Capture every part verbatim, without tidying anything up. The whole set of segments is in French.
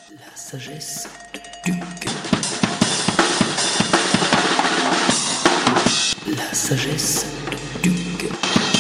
La sagesse de Duc. La sagesse de Duc.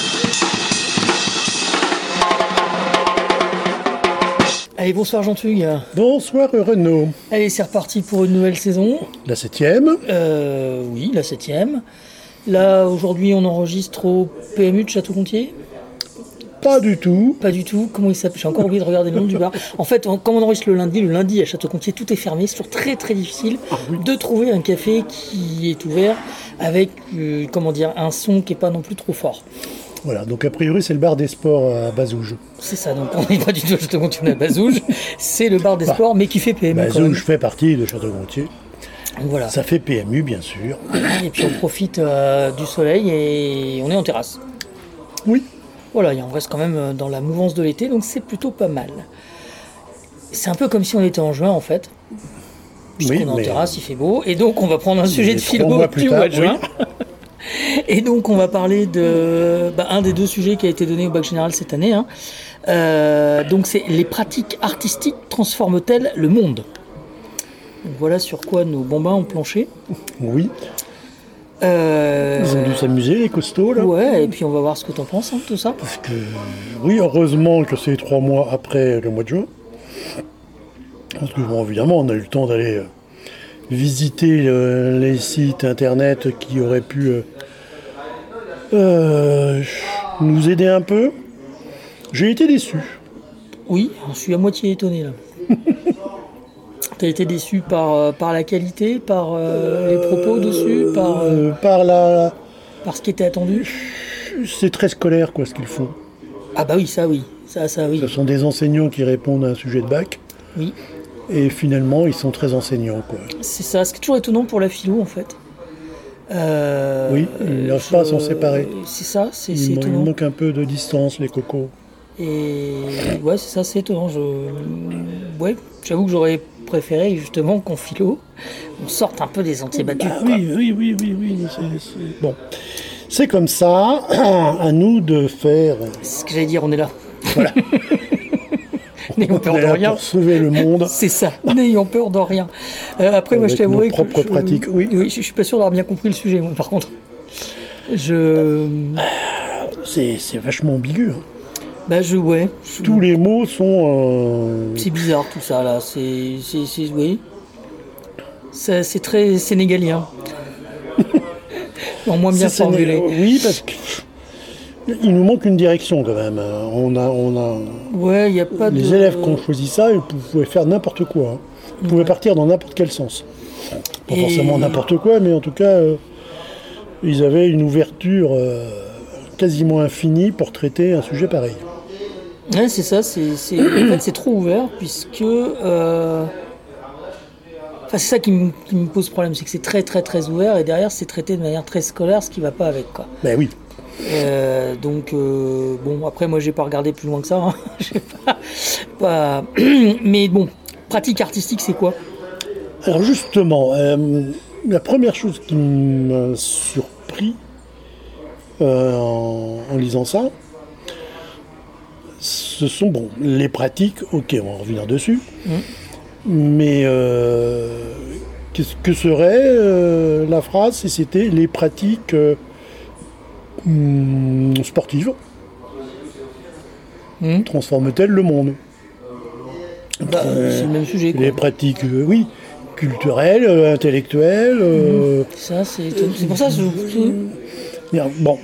Allez, bonsoir Jean-Tugue. Bonsoir Renaud. Allez, c'est reparti pour une nouvelle saison. La septième. Euh, oui, la septième. Là, aujourd'hui, on enregistre au P M U de Château-Gontier. Pas du tout. Pas du tout. Comment il s'appelle? J'ai encore oublié de regarder le nom du bar. En fait, on, comme on enregistre le lundi, le lundi à Château-Gontier, tout est fermé. C'est toujours très très difficile Ah, oui. de trouver un café qui est ouvert avec, euh, comment dire, un son qui est pas non plus trop fort. Voilà, donc a priori c'est le bar des sports à Bazouge. C'est ça, donc on n'est pas du tout à Château-Gontier, on est à Bazouge. C'est le bar des Bah, sports, mais qui fait P M U quand même. Bazouge fait partie de Château-Gontier. Donc voilà. Ça fait P M U bien sûr. Et puis on profite euh, du soleil et on est en terrasse. Oui. Voilà, et on reste quand même dans la mouvance de l'été, donc c'est plutôt pas mal. C'est un peu comme si on était en juin en fait. Puisqu'on Oui, est en mais- terrasse, il fait beau, et donc on va prendre un sujet de trois philo mois plus du tard, mois de juin. oui. Et donc on va parler de bah, un des deux sujets qui a été donné au bac général cette année. Hein. Euh, donc c'est les pratiques artistiques transforment-elles le monde? Donc, voilà sur quoi nos bambins ont planché. Oui. Euh, Ils ont dû s'amuser les costauds là. ouais, et puis on va voir ce que t'en penses, hein, tout ça. Parce que oui, heureusement que c'est trois mois après le mois de juin. Parce que bon, évidemment, on a eu le temps d'aller euh, visiter euh, les sites internet qui auraient pu euh, euh, nous aider un peu. J'ai été déçu. Oui, je suis à moitié étonné là. T'as été déçu par, euh, par la qualité, par euh, les propos dessus, par, euh, Euh, par la, par ce qui était attendu? c'est très scolaire quoi ce qu'ils font. Ah bah oui, ça oui, ça, ça oui. Ce sont des enseignants qui répondent à un sujet de bac Oui, et finalement ils sont très enseignants quoi. c'est ça, ce qui est toujours étonnant pour la philo en fait. Euh, Oui, ils n'arrivent pas à s'en séparer. C'est ça, c'est Il, c'est man- il étonnant. manque un peu de distance les cocos. Et ouais, c'est ça, c'est étonnant. Je... Ouais, j'avoue que j'aurais préféré justement qu'en philo, on sorte un peu des sentiers battus. Ah quoi. oui, oui, oui, oui, oui. c'est- c'est- Bon, c'est comme ça. À nous de faire. C'est ce que j'allais dire, on est là. Voilà. N'ayons peur On est de là rien. pour sauver le monde. C'est ça, n'ayons peur de rien. Euh, après, moi, je Avec t'avouerai nos que propres je, pratiques, oui. je, je suis pas sûr d'avoir bien compris le sujet, moi, par contre. Je, C'est c'est vachement ambigu. hein. bah, je, ouais, je- Tous les mots sont. euh, c'est bizarre tout ça là. C'est, c'est, c'est oui, Ça, c'est très sénégalien. En moins bien c'est- c'est- formulé. Oui, parce que. Il nous manque une direction quand même. hein. On a, on a... Ouais, il y a pas de. Les élèves qui ont choisi ça, ils pouvaient faire n'importe quoi. hein. Ils pouvaient partir dans n'importe quel sens. Pas Et- forcément n'importe quoi, mais en tout cas, euh, ils avaient une ouverture euh, quasiment infinie pour traiter un sujet pareil. Ouais, c'est ça. C'est, c'est... En fait, c'est trop ouvert puisque. euh, Enfin, c'est ça qui me, qui me pose problème, c'est que c'est très très très ouvert et derrière c'est traité de manière très scolaire, ce qui va pas avec quoi. Ben oui. Euh, donc euh, bon, après moi j'ai pas regardé plus loin que ça. Hein. J'ai pas, pas- Mais bon, pratique artistique c'est quoi? Alors justement, euh, la première chose qui m'a surpris euh, en, en lisant ça, ce sont bon les pratiques. Ok, on va revenir dessus. Mmh. Mais euh, qu'est-ce que serait euh, la phrase si c'était les pratiques euh, hum, sportives Mmh. transforment-elles le monde? Bah, c'est le même sujet quoi. Les pratiques, euh, oui, culturelles, euh, intellectuelles. euh, Ça c'est étonnant. C'est pour ça que je- bien, bon,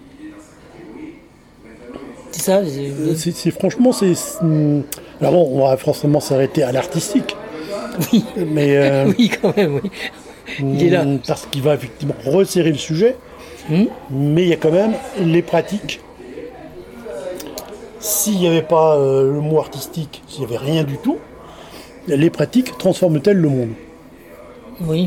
c'est ça. c'est- c'est, c'est- franchement, c'est. c'est- alors bon, on va forcément s'arrêter à l'artistique, Oui, mais euh, oui quand même. Oui. Il est là. parce qu'il va effectivement resserrer le sujet. Mmh. Mais il y a quand même les pratiques. S'il n'y avait pas euh, le mot artistique, s'il n'y avait rien du tout, les pratiques transforment-elles le monde? Oui.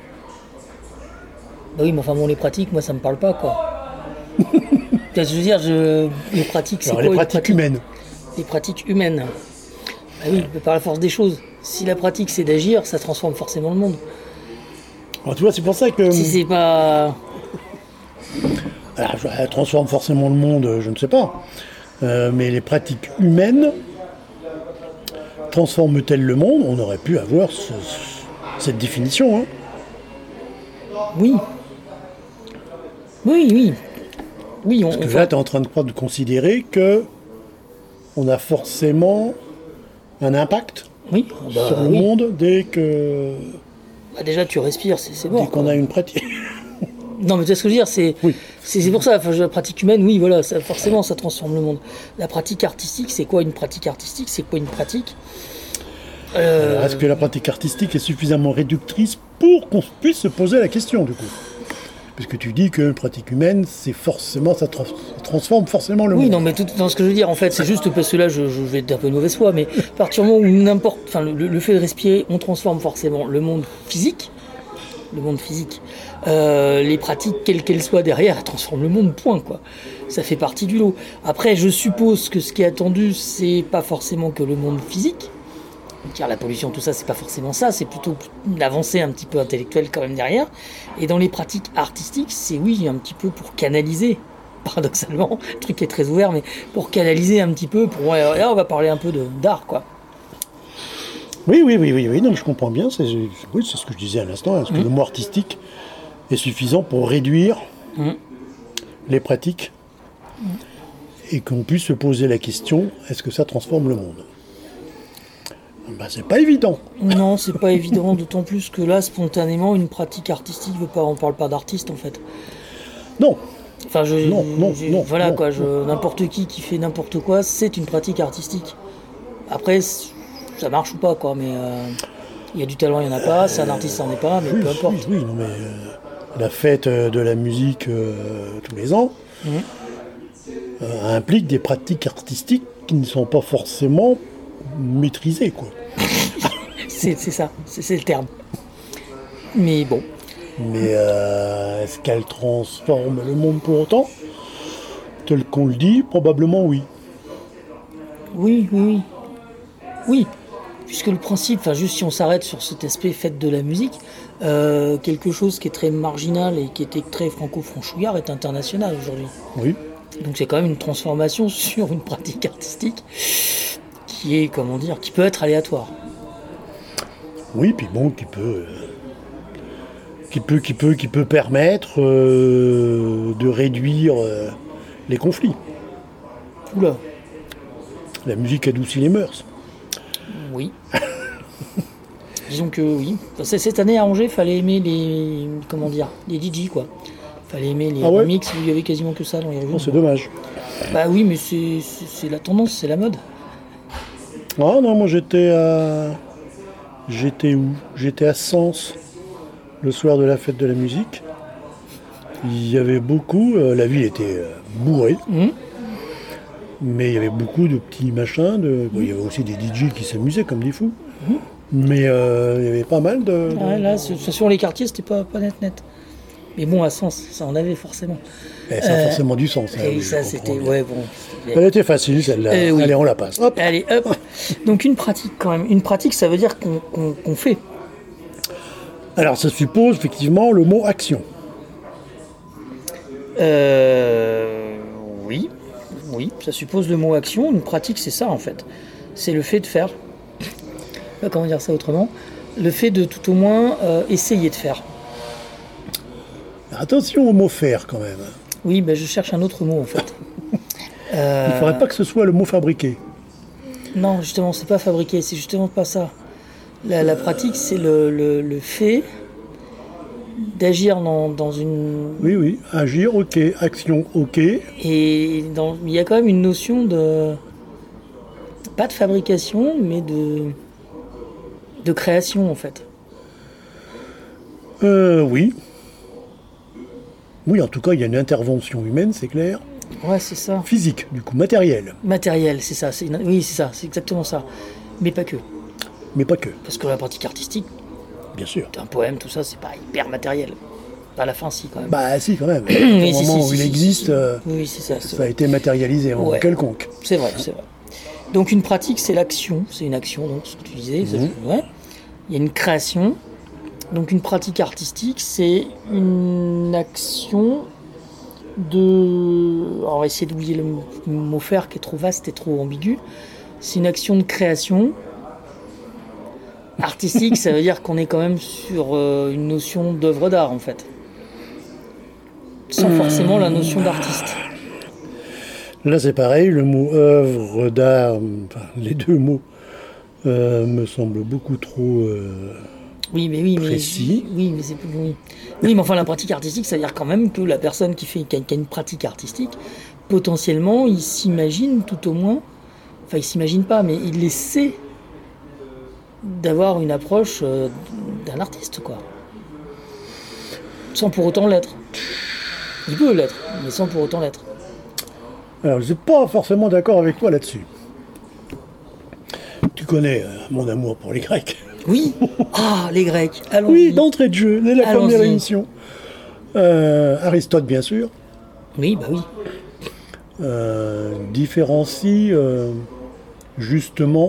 Bah oui, mais enfin bon, les pratiques, moi ça me parle pas quoi. Je veux dire, je... les pratiques, c'est Alors, quoi les pratiques humaines. Les pratiques humaines. Bah oui, mais par la force des choses. Si la pratique c'est d'agir, ça transforme forcément le monde. Alors, tu vois, c'est pour ça que. Si c'est pas. Alors, elle transforme forcément le monde, je ne sais pas. Euh, mais les pratiques humaines transforme-t-elle le monde, on aurait pu avoir ce- cette définition. Hein. Oui. Oui, oui. Oui, on, Parce que on là, tu es en train de, de considérer que on a forcément un impact oui, bah, sur le oui. monde dès que Bah, déjà, tu respires, c'est, c'est bon. dès qu'on a une pratique. Non, mais tu vois ce que je veux dire, c'est, Oui. c'est, c'est pour ça, enfin, la pratique humaine, oui, voilà, ça, forcément, ça transforme le monde. La pratique artistique, c'est quoi une pratique artistique? C'est quoi une pratique? Euh, Alors, est-ce que la pratique artistique est suffisamment réductrice pour qu'on puisse se poser la question, du coup? Puisque tu dis que la pratique humaine, c'est forcément, ça, tra- ça transforme forcément le Oui, monde. non, mais tout dans ce que je veux dire, en fait, c'est juste parce que là, je, je vais être un peu de mauvaise foi, mais à partir du moment où n'importe, enfin, le, le fait de respirer, on transforme forcément le monde physique, le monde physique. Euh, les pratiques, quelles qu'elles soient derrière, elles transforment le monde, point, quoi. Ça fait partie du lot. Après, je suppose que ce qui est attendu, c'est pas forcément que le monde physique. Car la pollution, tout ça, c'est pas forcément ça, c'est plutôt une avancée un petit peu intellectuelle quand même derrière. Et dans les pratiques artistiques, c'est oui, un petit peu pour canaliser, paradoxalement, le truc est très ouvert, mais pour canaliser un petit peu, pour, ouais, là on va parler un peu de, d'art, quoi. Oui, oui, oui, oui, oui, non, mais je comprends bien. C'est, oui, c'est ce que je disais à l'instant. Est-ce que Mmh. le mot artistique est suffisant pour réduire Mmh. les pratiques et qu'on puisse se poser la question, est-ce que ça transforme le monde? Ben, c'est pas évident. Non, c'est pas évident, d'autant plus que là, spontanément, une pratique artistique, veut pas, on parle pas d'artiste en fait. Non, Enfin, je, Non, non, je- non, voilà non, quoi, je- n'importe qui qui fait n'importe quoi, c'est une pratique artistique. Après, c- ça marche ou pas quoi, mais euh, il y a du talent, il y en a pas, c'est un artiste, ça en est pas, mais oui, peu oui, importe. oui, non, mais euh, la fête euh, de la musique euh, tous les ans Mhm. euh, implique des pratiques artistiques qui ne sont pas forcément maîtrisées, quoi. C'est, c'est ça, c'est, c'est le terme. Mais bon, Mais euh, est-ce qu'elle transforme le monde pour autant? Tel qu'on le dit, probablement oui. oui, oui, oui. Oui, puisque le principe, enfin juste si on s'arrête sur cet aspect fête de la musique, euh, quelque chose qui est très marginal et qui était très franco-franchouillard est international aujourd'hui. Oui. Donc c'est quand même une transformation sur une pratique artistique qui est, comment dire, qui peut être aléatoire. Oui, puis bon, qui peut, euh, qui peut, qui peut, qui peut permettre euh, de réduire euh, les conflits. Oula, La musique adoucit les mœurs. oui. Disons que oui. Enfin, c'est- cette année à Angers, fallait aimer les, comment dire, les D J quoi. Fallait aimer les Ah ouais remixes où il y avait quasiment que ça dans les rues. Non, c'est dommage. Bah oui, mais c'est, c'est, c'est la tendance, c'est la mode. Ah non, moi j'étais à, j'étais où? J'étais à Sens le soir de la fête de la musique. Il y avait beaucoup, euh, la ville était euh, bourrée. Mhm. Mais il y avait beaucoup de petits machins. De... Bon, il y avait aussi des D J qui s'amusaient comme des fous. Mais euh, il y avait pas mal de. de- Ah, là, c'est- sur les quartiers, c'était pas, pas net net. Mais bon, à Sens, ça en avait forcément. Eh, ça a Euh, forcément du sens. hein, Et oui, ça, je c'était. comprends bien. Ouais, bon. c'était- Elle était facile celle-là. Eh oui. Allez, on la passe. Hop. Allez, hop. Donc, une pratique quand même. Une pratique, ça veut dire qu'on, qu'on, qu'on fait. Alors ça suppose effectivement le mot action. Euh, oui. Oui, ça suppose le mot action. Une pratique, c'est ça en fait. C'est le fait de faire. Euh, Comment dire ça autrement? Le fait de tout au moins euh, essayer de faire. Attention au mot faire quand même. Oui, ben, je cherche un autre mot en fait. Euh, Il ne faudrait pas que ce soit le mot fabriqué. Non, justement, c'est pas fabriqué, c'est justement pas ça. La, la pratique, c'est le, le, le fait d'agir dans, dans une... Oui, oui. Agir, ok. Action, ok. Et dans, il y a quand même une notion de... Pas de fabrication, mais de... de création, en fait. Euh, oui. Oui, en tout cas, il y a une intervention humaine, c'est clair. Ouais, c'est ça. Physique, du coup, matériel. Matériel, c'est ça. C'est une- Oui, c'est ça, c'est exactement ça. Mais pas que. Mais pas que, Parce que la pratique artistique, bien sûr. un poème, tout ça, c'est pas hyper matériel. À la fin, si, quand même. Bah si, quand même. Au Oui, si, moment si, où il si, si, existe, si. euh, Oui, c'est ça. c'est ça a vrai. été matérialisé en Ouais. quelconque. C'est vrai, c'est vrai. Donc une pratique, c'est l'action, c'est une action, donc ce que tu disais, ça, je- ouais. Il y a une création. Donc une pratique artistique, c'est une action de... Alors, on va essayer d'oublier le mot- le mot faire qui est trop vaste et trop ambigu. C'est une action de création Artistique, ça veut dire qu'on est quand même sur euh, une notion d'œuvre d'art, en fait. Sans forcément la notion d'artiste. Là, c'est pareil, le mot œuvre d'art, enfin, les deux mots euh, me semblent beaucoup trop euh, oui, mais oui, précis. Mais, oui, mais c'est plus oui. oui, mais enfin, la pratique artistique, ça veut dire quand même que la personne qui, fait, qui, a, qui a une pratique artistique, potentiellement, il s'imagine tout au moins, enfin, il s'imagine pas, mais il essaie d'avoir une approche euh, d'un artiste, quoi. Sans pour autant l'être. Il peut l'être, mais sans pour autant l'être. Alors, je ne suis pas forcément d'accord avec toi là-dessus. Tu connais euh, mon amour pour les Grecs. Oui. Ah, les Grecs. Allons-y. Oui, d'entrée de jeu, dès la Allons-y. première émission. Euh, Aristote, bien sûr. Oui, bah oui. Euh, différencie euh, justement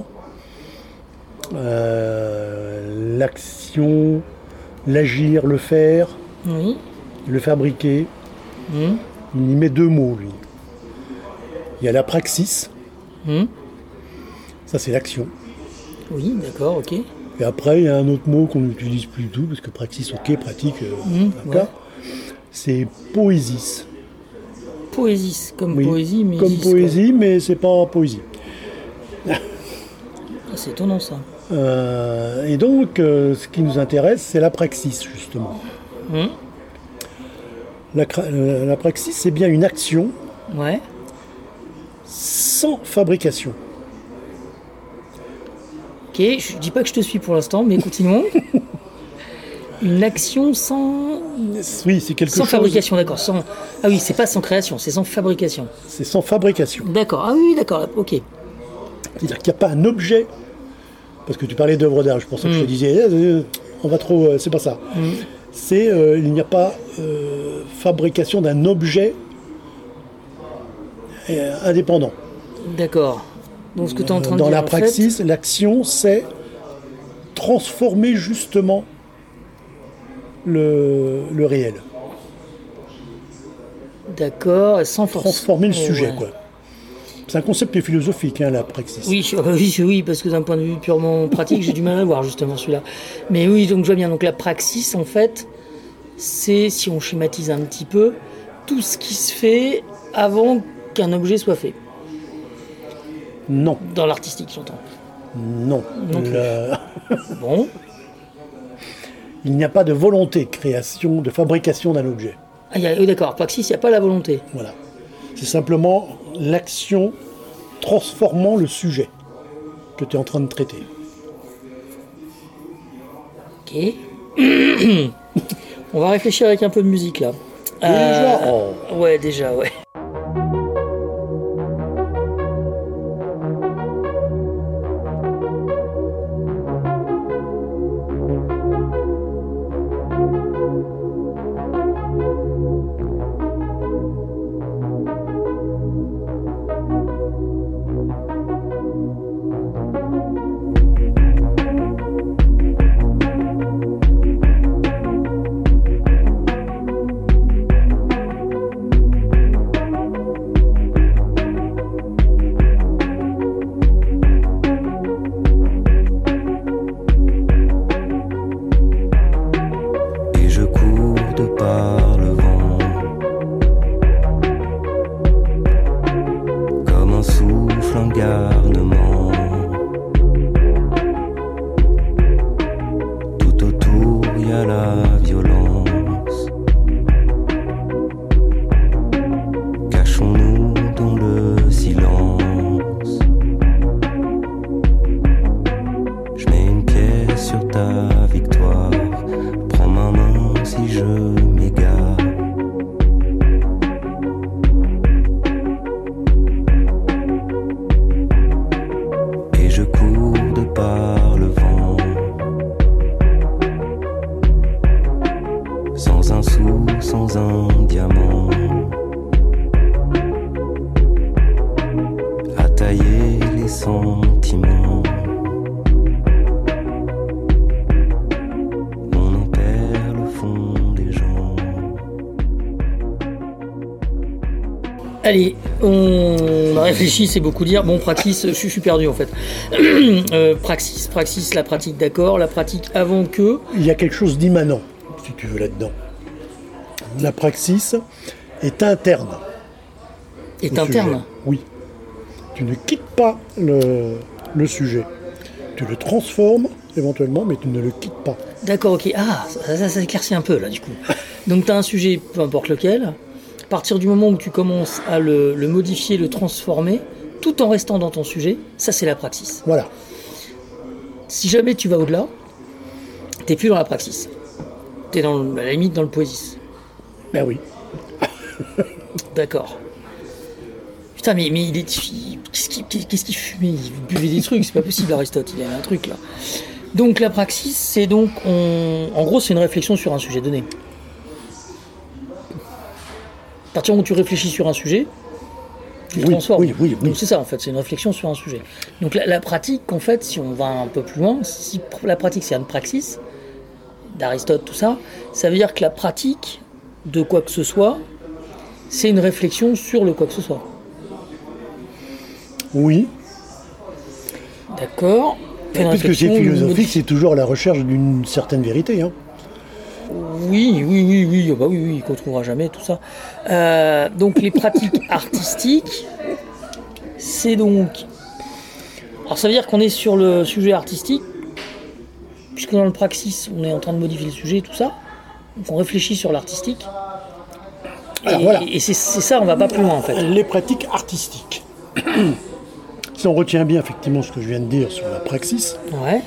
euh, l'action, l'agir, le faire, Oui. le fabriquer. Mmh. Il y met deux mots, lui. Il y a la praxis, Mmh. ça c'est l'action. Oui, d'accord, ok. Et après, il y a un autre mot qu'on n'utilise plus du tout, parce que praxis, ok, pratique, euh, Mmh, d'accord. ouais. C'est poésis. Poésie, comme Oui, poésie, mais. comme poésie, mais c'est pas poésie. Ah, c'est étonnant ça. Euh, et donc, euh, ce qui nous intéresse, c'est la praxis, justement. Mmh. La, cra- euh, la praxis, c'est bien une action Ouais. sans fabrication. Ok, je dis pas que je te suis pour l'instant, mais continuons. Une action sans. Oui, c'est quelque Sans chose. fabrication, d'accord. Sans... Ah oui, c'est pas sans création, c'est sans fabrication. C'est sans fabrication. D'accord. Ah oui, d'accord, ok. C'est-à-dire qu'il n'y a pas un objet. Parce que tu parlais d'œuvre d'art, je pensais que je te Mm. disais, eh, euh, on va trop. euh, c'est pas ça. Mm. C'est euh, il n'y a pas euh, fabrication d'un objet euh, indépendant. D'accord. Donc ce que tu es en train de Dans dire. la en praxis, l'action, c'est transformer justement le, le réel. fait, d'accord, et sans force. Transformer le Oh, sujet, ouais. quoi. C'est un concept philosophique, hein, la praxis. Oui, je- euh, oui, oui, parce que d'un point de vue purement pratique, j'ai du mal à voir justement celui-là. Mais oui, donc je vois bien. Donc la praxis, en fait, c'est, si on schématise un petit peu, tout ce qui se fait avant qu'un objet soit fait. Non, Dans l'artistique, j'entends. non. Non plus. La- Bon. Il n'y a pas de volonté de création, de fabrication d'un objet. Ah, y a, oui, d'accord. Praxis, il n'y a pas la volonté. Voilà. C'est simplement l'action transformant le sujet que tu es en train de traiter. Ok. On va réfléchir avec un peu de musique là. Déjà Euh, Ouais, déjà, ouais. Et je cours de par le vent, comme un souffle, un garnement. Tout autour y a la violence. Cachons-nous dans le silence. Je mets une pièce sur ta victoire. Prends ma main si je m'égare. Et je cours de par le vent, sans un sou, sans un diamant, à tailler les sentiments. On en perd le fond des gens. Allez, on a réfléchi, c'est beaucoup dire. Bon, praxis, je, je suis perdu en fait. euh, praxis, praxis, la pratique, d'accord. La pratique avant que. Il y a quelque chose d'immanent, si tu veux, là-dedans. La praxis est interne. Est interne. Sujet. Oui. Tu ne quittes pas le, le sujet. Tu le transformes éventuellement, mais tu ne le quittes pas. D'accord, ok. Ah, ça, ça, ça éclaircit un peu là, du coup. Donc, tu as un sujet, peu importe lequel. À partir du moment où tu commences à le, le modifier, le transformer, tout en restant dans ton sujet, ça, c'est la praxis. Voilà. Si jamais tu vas au-delà, tu n'es plus dans la praxis. Tu es dans, à la limite dans le poésis. Ben oui. D'accord. Putain, mais, mais il est. Qu'est-ce qu'il, qu'est-ce qu'il fumait? Il buvait des trucs, c'est pas possible, Aristote, il avait un truc là. Donc la praxis, c'est donc. On... En gros, c'est une réflexion sur un sujet donné. À partir du moment où tu réfléchis sur un sujet, tu le Oui, transformes. oui, oui, oui. Donc c'est ça en fait, c'est une réflexion sur un sujet. Donc la, la pratique, en fait, si on va un peu plus loin, si la pratique c'est une praxis, d'Aristote, tout ça, ça veut dire que la pratique de quoi que ce soit, c'est une réflexion sur le quoi que ce soit. Oui. D'accord. Une Puisque c'est réflexion, une philosophique, modif- c'est toujours la recherche d'une certaine vérité. Hein. Oui, oui, oui, oui, bah oui, oui, qu'on trouvera jamais tout ça. Euh, donc les pratiques artistiques, c'est donc. Alors ça veut dire qu'on est sur le sujet artistique, puisque dans le praxis, on est en train de modifier le sujet, tout ça. Donc on réfléchit sur l'artistique. Alors, et voilà. et c'est, c'est ça, on va pas plus loin en fait. Les pratiques artistiques. Si on retient bien effectivement ce que je viens de dire sur la praxis, Ouais.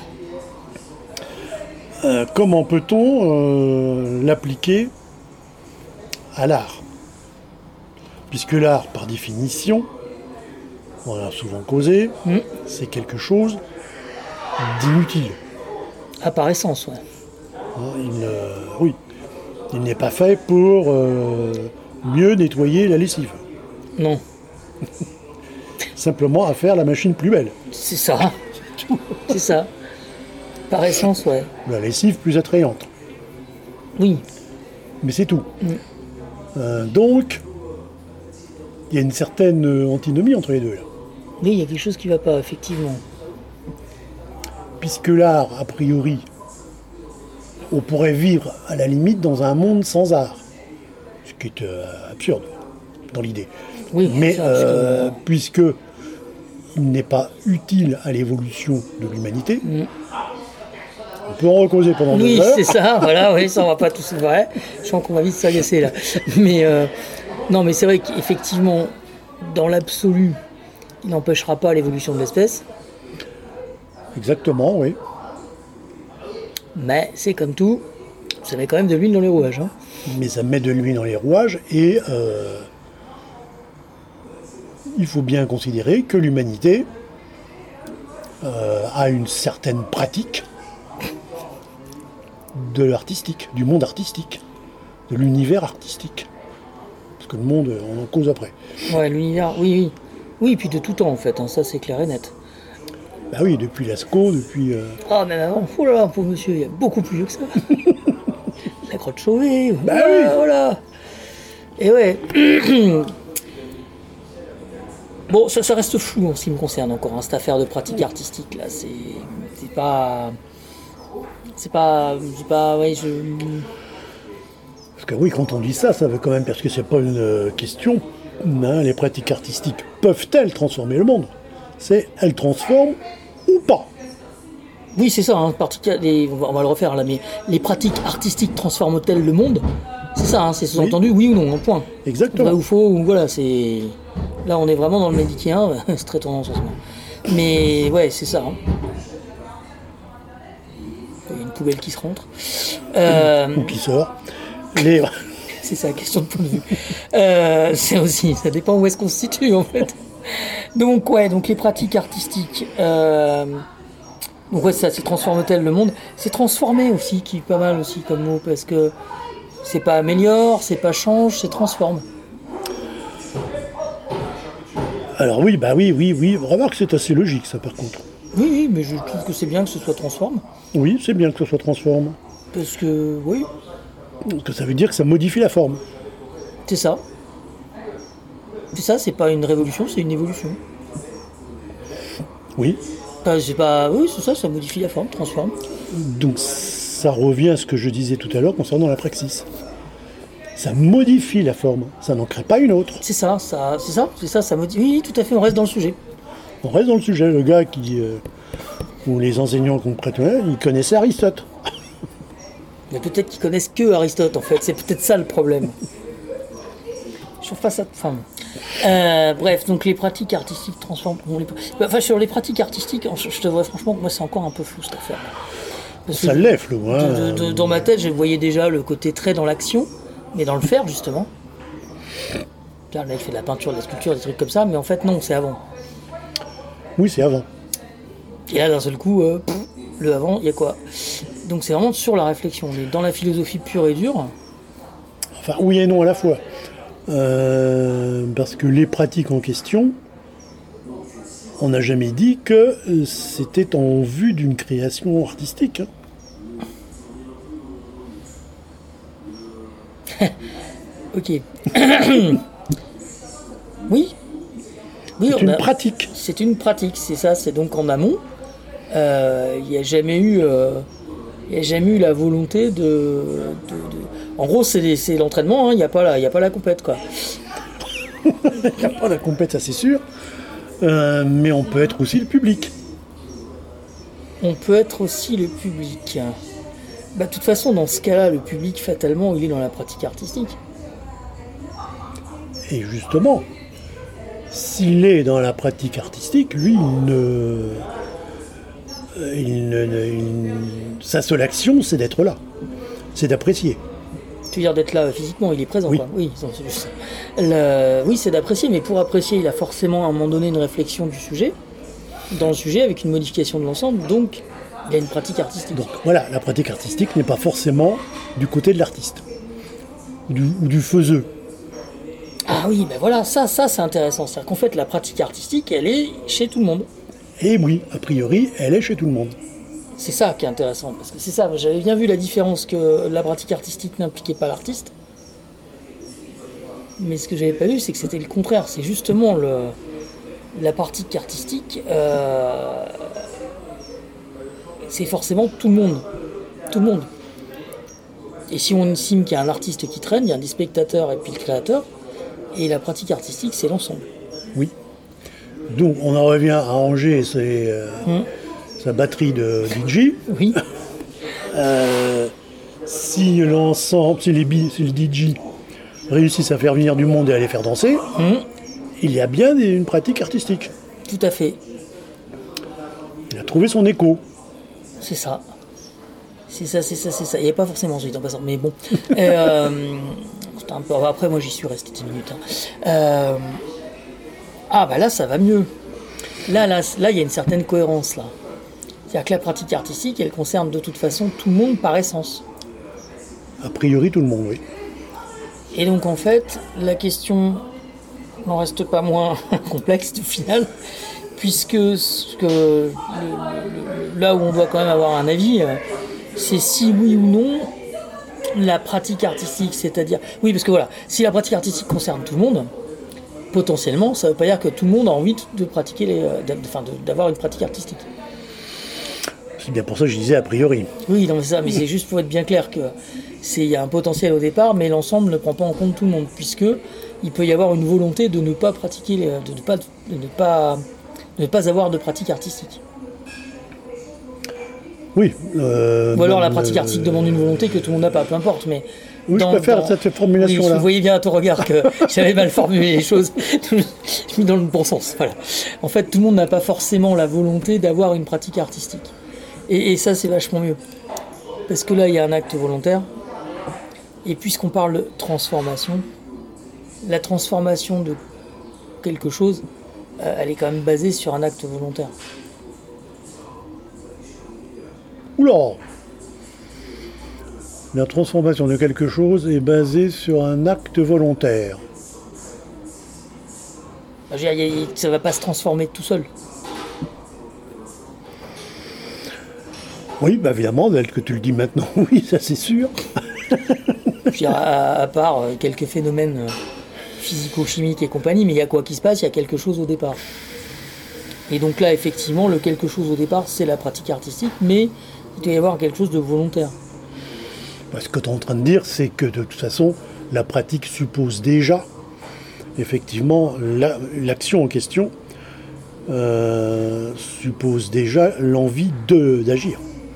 euh, comment peut-on euh, l'appliquer à l'art? Puisque l'art, par définition, on en a souvent causé, Mm. c'est quelque chose d'inutile. Ah, par essence, ouais. Hein, il, ne- oui, il n'est pas fait pour euh, mieux nettoyer la lessive. Non, Simplement à faire la machine plus belle. c'est ça. C'est ça. Par essence, ouais. La lessive plus attrayante. Oui. Mais c'est tout. Mm. Euh, donc, il y a une certaine euh, antinomie entre les deux. Là. Oui, il y a quelque chose qui va pas, effectivement. Puisque l'art, a priori, on pourrait vivre à la limite dans un monde sans art. Ce qui est euh, absurde dans l'idée. Oui, Mais ça, euh, absolument. puisque il n'est pas utile à l'évolution de l'humanité, Mm. on peut en recauser pendant Oui, deux heures. c'est ça, voilà, oui, ça on va pas tous vrai. Je sens qu'on va vite s'agacer là. Mais euh, non, mais c'est vrai qu'effectivement, dans l'absolu, il n'empêchera pas l'évolution de l'espèce, Exactement, oui. mais c'est comme tout, ça met quand même de l'huile dans les rouages. Hein. Mais ça met de l'huile dans les rouages et euh, il faut bien considérer que l'humanité euh, a une certaine pratique de l'artistique, du monde artistique, de l'univers artistique. Parce que le monde, on en cause après. Ouais, l'univers, oui, oui. Oui, puis de tout temps en fait, hein, ça c'est clair et net. Bah oui, depuis Lascaux, depuis... euh, Ah, même avant, oh là là, pauvre monsieur, il y a beaucoup plus vieux que ça. La grotte Chauvet, Bah voilà, oui. voilà. Et ouais. Bon, ça, ça reste flou en ce qui me concerne encore, hein, cette affaire de pratique artistique là, c'est, c'est pas, c'est pas, c'est pas, ouais, je, Parce que oui, quand on dit ça, ça veut quand même... Parce que c'est pas une euh, question. Hein, les pratiques artistiques peuvent-elles transformer le monde? C'est elles transforment ou pas. oui, c'est ça, hein, pratique- les- on, va, on va le refaire là, mais les pratiques artistiques transforment-elles le monde? C'est ça, hein, c'est sous-entendu, oui. oui ou non, un point. Exactement. Vrai ou faux, ou voilà, c'est. Là, on est vraiment dans le médicien, c'est très tendance en ce moment. Mais ouais, c'est ça. hein. Il y a une poubelle qui se rentre. Euh, Ou qui sort. Les... c'est ça, question de point de vue. Euh, c'est aussi, ça dépend où est-ce qu'on se situe en fait. Donc, ouais, donc les pratiques artistiques. Euh, donc, ouais, ça, c'est transforme-t-elle le monde? C'est transformer aussi, qui est pas mal aussi comme mot, parce que c'est pas améliore, c'est pas change, c'est transforme. Alors oui, bah oui, oui, oui. Remarque, c'est assez logique, ça, par contre. Oui, oui, mais je trouve que c'est bien que ce soit transforme. Oui, c'est bien que ça soit transforme. Parce que, oui, Parce que ça veut dire que ça modifie la forme. c'est ça. C'est ça, c'est pas une révolution, c'est une évolution. Oui. Enfin, c'est pas... Oui, c'est ça, ça modifie la forme, transforme. Donc ça revient à ce que je disais tout à l'heure concernant la praxis. Ça modifie la forme, ça n'en crée pas une autre. C'est ça, ça, c'est ça, c'est ça, ça modifie. Oui, tout à fait, on reste dans le sujet. On reste dans le sujet. Le gars qui... Euh, ou les enseignants qu'on prêtait, ils connaissaient Aristote. Mais peut-être qu'ils connaissent que Aristote, en fait. C'est peut-être ça le problème. Je trouve pas ça... Enfin, euh, bref, donc les pratiques artistiques transforment... Bon, les... Enfin, sur les pratiques artistiques, je te vois franchement que moi, c'est encore un peu flou, cette affaire. Parce ça l'est, flou. Hein. De, de, de, dans ma tête, je voyais déjà le côté très dans l'action, mais dans le faire, justement. Là, il fait de la peinture, de la sculpture, des trucs comme ça, mais en fait, non, c'est avant. Oui, c'est avant. Et là, d'un seul coup, euh, pff, le avant, il y a quoi? Donc c'est vraiment sur la réflexion. On est dans la philosophie pure et dure. Enfin, oui et non à la fois. Euh, parce que les pratiques en question, on n'a jamais dit que c'était en vue d'une création artistique. Hein. Ok. Oui. Oui, c'est une a... pratique. C'est une pratique, c'est ça. C'est donc en amont. Il euh, n'y a jamais eu, il euh, y a jamais eu la volonté de. de, de... En gros, c'est, c'est l'entraînement. Il hein, n'y a pas la, il y a pas la compète, quoi. Il n'y a pas la compète, ça c'est sûr. Euh, mais on peut être aussi le public. On peut être aussi le public. Bah, de toute façon, dans ce cas-là, le public, fatalement, il est dans la pratique artistique. Et justement, s'il est dans la pratique artistique, lui, il ne... Il ne, il... sa seule action, c'est d'être là. C'est d'apprécier. Tu veux dire d'être là physiquement, il est présent, oui. Quoi. Oui, c'est juste... Le... oui, c'est d'apprécier, mais pour apprécier, il a forcément à un moment donné une réflexion du sujet, dans le sujet, avec une modification de l'ensemble, donc il y a une pratique artistique. Donc voilà, la pratique artistique n'est pas forcément du côté de l'artiste, ou du, ou du faiseux. Ah oui, ben voilà, ça, ça c'est intéressant. C'est-à-dire qu'en fait, la pratique artistique, elle est chez tout le monde. Et oui, a priori, elle est chez tout le monde. C'est ça qui est intéressant, parce que c'est ça, j'avais bien vu la différence que la pratique artistique n'impliquait pas l'artiste. Mais ce que j'avais pas vu, c'est que c'était le contraire. C'est justement le, la pratique artistique, euh, c'est forcément tout le monde. Tout le monde. Et si on estime qu'il y a un artiste qui traîne, il y a des spectateurs et puis le créateur, et la pratique artistique, c'est l'ensemble. Oui. Donc on en revient à Angers, c'est euh, hum. sa batterie de D J. Oui. euh, si l'ensemble, si les, si les D J réussissent à faire venir du monde et à les faire danser, hum. il y a bien une pratique artistique. Tout à fait. Il a trouvé son écho. C'est ça. C'est ça, c'est ça, c'est ça. Il n'y a pas forcément ensuite en passant, mais bon. euh, un peu... Après, moi, j'y suis resté dix minutes. Hein. Euh... Ah, bah là, ça va mieux. Là, là, là, il y a une certaine cohérence, là. C'est-à-dire que la pratique artistique, elle concerne de toute façon tout le monde par essence. A priori, tout le monde, oui. Et donc, en fait, la question n'en reste pas moins complexe, au final, puisque ce que, le, le, là où on doit quand même avoir un avis, c'est si oui ou non la pratique artistique, c'est-à-dire... Oui, parce que voilà, si la pratique artistique concerne tout le monde, potentiellement, ça ne veut pas dire que tout le monde a envie de pratiquer, les, de, enfin, de, d'avoir une pratique artistique. C'est bien pour ça que je disais a priori. Oui, non, mais ça, mais c'est juste pour être bien clair que c'est, y a un potentiel au départ, mais l'ensemble ne prend pas en compte tout le monde, puisque il peut y avoir une volonté de ne pas pratiquer, les, de ne pas, de ne pas, de ne pas avoir de pratique artistique. Oui. Euh, Ou alors la pratique euh, artistique demande une volonté que tout le monde n'a pas, peu importe, mais... Oui, dans, je préfère dans... cette formulation-là. Oui, vous voyez bien à ton regard que j'avais mal formulé les choses. Je mis dans le bon sens. Voilà. En fait, tout le monde n'a pas forcément la volonté d'avoir une pratique artistique. Et, et ça, c'est vachement mieux. Parce que là, il y a un acte volontaire. Et puisqu'on parle de transformation, la transformation de quelque chose, euh, elle est quand même basée sur un acte volontaire. Oula! La transformation de quelque chose est basée sur un acte volontaire. Ça ne va pas se transformer tout seul. Oui, bah évidemment, tel que tu le dis maintenant, oui, ça c'est sûr. Puis à, à part quelques phénomènes physico-chimique et compagnie, mais il y a quoi qui se passe, il y a quelque chose au départ. Et donc là, effectivement, le quelque chose au départ, c'est la pratique artistique, mais il doit y avoir quelque chose de volontaire. Ce que tu es en train de dire, c'est que de toute façon, la pratique suppose déjà, effectivement, la, l'action en question euh, suppose déjà l'envie de, d'agir.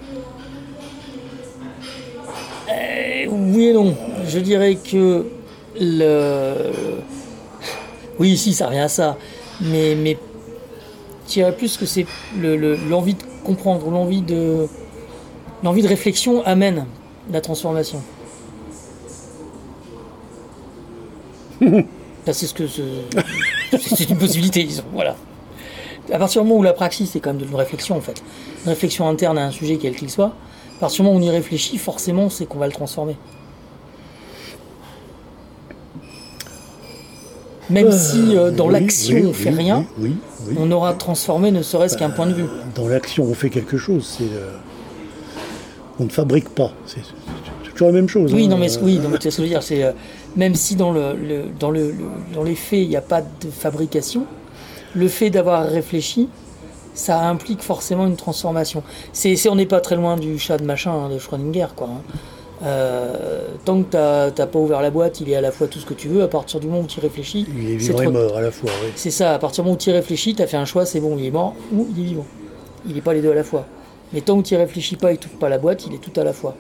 Euh, oui et non. Je dirais que le... Oui, si, ça revient à ça. Mais, mais je dirais plus que c'est le, le, l'envie de comprendre, l'envie de, l'envie de réflexion amène la transformation. Ça, c'est ce que c'est, c'est une possibilité, disons. Voilà. À partir du moment où la praxis, c'est quand même de une réflexion en fait, une réflexion interne à un sujet quel qu'il soit. À partir du moment où on y réfléchit, forcément, c'est qu'on va le transformer. Même euh, si euh, dans oui, l'action oui, on fait oui, rien, oui, oui, oui. on aura transformé ne serait-ce qu'un euh, point de vue. Dans l'action on fait quelque chose, c'est euh, on ne fabrique pas. C'est, c'est toujours la même chose. Oui, hein. non mais oui, non mais tu sais ce que je veux dire, c'est euh, même si dans le, le dans le, le dans les faits il n'y a pas de fabrication, le fait d'avoir réfléchi, ça implique forcément une transformation. C'est, c'est on n'est pas très loin du chat de machin hein, de Schrödinger quoi. Hein. Euh, tant que t'as, t'as pas ouvert la boîte, il est à la fois tout ce que tu veux. À partir du moment où tu y réfléchis, il est vivant et mort à la fois. Oui. C'est ça. À partir du moment où tu y réfléchis, t'as fait un choix, c'est bon, il est mort ou il est vivant. Il est pas les deux à la fois. Mais tant que tu y réfléchis pas et tu ouvres pas la boîte, il est tout à la fois.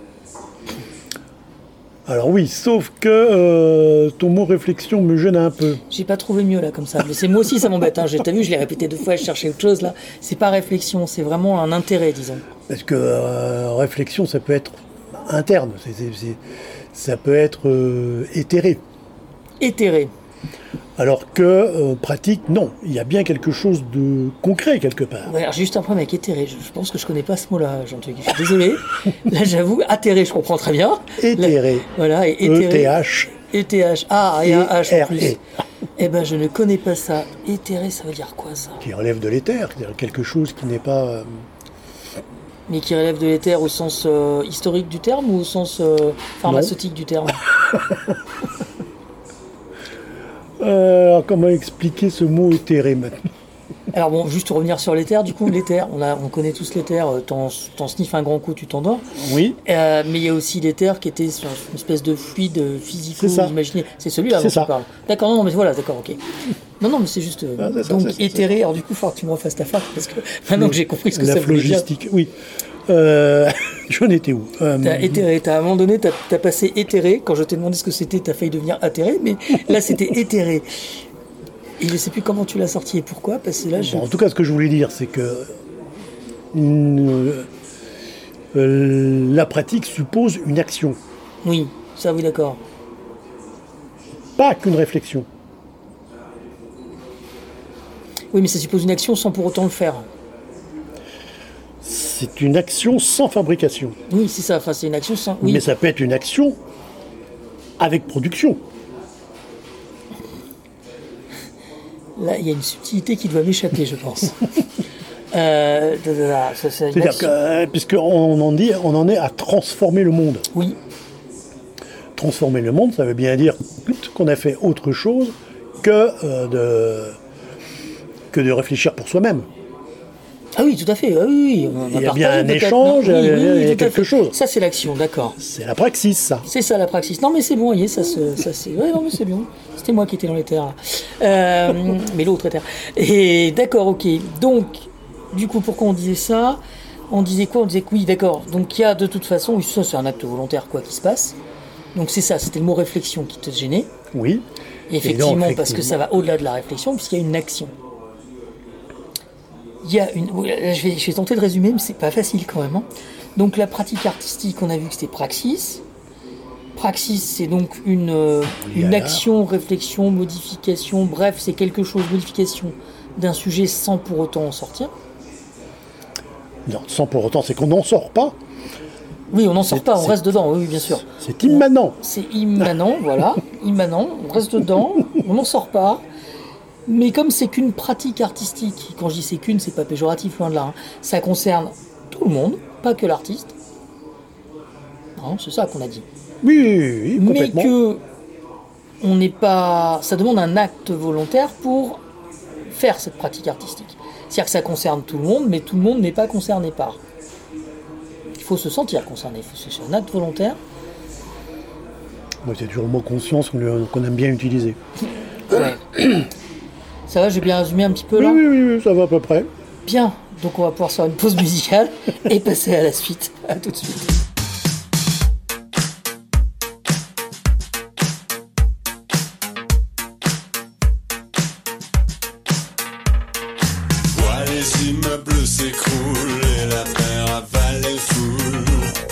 Alors oui, sauf que euh, ton mot réflexion me gêne un peu. J'ai pas trouvé mieux là comme ça. Mais c'est moi aussi ça m'embête. Hein. T'as vu, je l'ai répété deux fois, je cherchais autre chose là. C'est pas réflexion, c'est vraiment un intérêt, disons. Parce que euh, réflexion, ça peut être interne, c'est, c'est, c'est, ça peut être euh, éthéré. Éthéré. Alors que euh, pratique, non, il y a bien quelque chose de concret quelque part. Ouais, alors j'ai juste un problème avec éthéré. Je, je pense que je connais pas ce mot-là, Jean-Luc. Je suis désolé. Là, j'avoue, atterré, je comprends très bien. Éthéré. Là, voilà, et éthéré. E T H. E T H. Ah, et un H en plus. E. Eh ben, je ne connais pas ça. Éthéré, ça veut dire quoi ça ? Qui relève de l'éther, c'est-à-dire quelque chose qui n'est pas. Euh... Mais qui relève de l'éther au sens euh, historique du terme ou au sens euh, pharmaceutique non. du terme ? euh, alors, comment expliquer ce mot éthéré maintenant ? Alors bon, juste revenir sur l'éther, du coup, l'éther, on, a, on connaît tous l'éther, t'en, t'en sniffes un grand coup, tu t'endors. Oui. Euh, mais il y a aussi l'éther qui était sur une espèce de fluide physico-imaginé. C'est celui-là dont tu parles. D'accord, non, mais voilà, d'accord, ok. Non, non, mais c'est juste. Euh, ah, c'est ça, donc, c'est, éthéré, c'est alors du coup, il faut que tu me refasses ta fac, parce que maintenant que j'ai compris ce que la ça voulait dire. La phlogistique, oui. Euh, j'en étais où euh, T'as éthéré, t'as, à un moment donné, t'as, t'as passé éthéré. Quand je t'ai demandé ce que c'était, t'as failli devenir atterré, mais là, c'était éthéré. Et je ne sais plus comment tu l'as sorti et pourquoi, parce que là, je... bon, en tout cas, ce que je voulais dire, c'est que une, euh, la pratique suppose une action. Oui, ça, oui, d'accord. Pas qu'une réflexion. Oui, mais ça suppose une action sans pour autant le faire. C'est une action sans fabrication. Oui, c'est ça. Enfin, c'est une action sans. Oui. Mais ça peut être une action avec production. Là, il y a une subtilité qui doit m'échapper, je pense. euh, ça, ça, C'est-à-dire action... que, euh, puisqu'on en dit, on en est à transformer le monde. Oui. Transformer le monde, ça veut bien dire qu'on a fait autre chose que, euh, de, que de réfléchir pour soi-même. Ah oui, tout à fait. Ah oui, on il y a bien un échange, oui, oui, oui, il y a quelque chose. Ça, c'est l'action, d'accord. C'est la praxis, ça. C'est ça, la praxis. Non, mais c'est bon, vous voyez, ça, se, ça c'est... Ouais, non, mais c'est bien. C'était moi qui étais dans les terres. Euh, mais l'autre terre. Et d'accord, ok. Donc, du coup, pourquoi on disait ça ? On disait quoi ? On disait que oui, d'accord. Donc, il y a de toute façon, ça, c'est un acte volontaire, quoi, qui se passe. Donc, c'est ça, c'était le mot réflexion qui te gênait. Oui. Et effectivement, Et donc, parce que ça va au-delà de la réflexion, puisqu'il y a une action. Il y a une. Je vais, je vais tenter de résumer, mais c'est pas facile quand même. Hein. Donc la pratique artistique, on a vu que c'était praxis. Praxis, c'est donc une, euh, une action, réflexion, modification, bref, c'est quelque chose, modification d'un sujet sans pour autant en sortir. Non, sans pour autant, c'est qu'on n'en sort pas. Oui, on n'en sort pas, on reste dedans, oui, bien sûr. C'est immanent. C'est immanent, voilà, immanent, on reste dedans, on n'en sort pas. Mais comme c'est qu'une pratique artistique, quand je dis c'est qu'une, c'est pas péjoratif, loin de là, hein, ça concerne tout le monde, pas que l'artiste. Non, c'est ça qu'on a dit. Oui, oui, oui, complètement. Mais que on n'est pas, ça demande un acte volontaire pour faire cette pratique artistique. C'est-à-dire que ça concerne tout le monde, mais tout le monde n'est pas concerné par. Il faut se sentir concerné, il faut se faire un acte volontaire. Ouais, c'est toujours le mot conscience qu'on, qu'on aime bien utiliser. Ouais. Ça va, j'ai bien résumé un petit peu Oui, là. oui, oui, oui, ça va à peu près. Bien, donc on va pouvoir faire une pause musicale et passer à la suite. À tout de suite. Vois les immeubles s'écrouler et la mer avale les foules.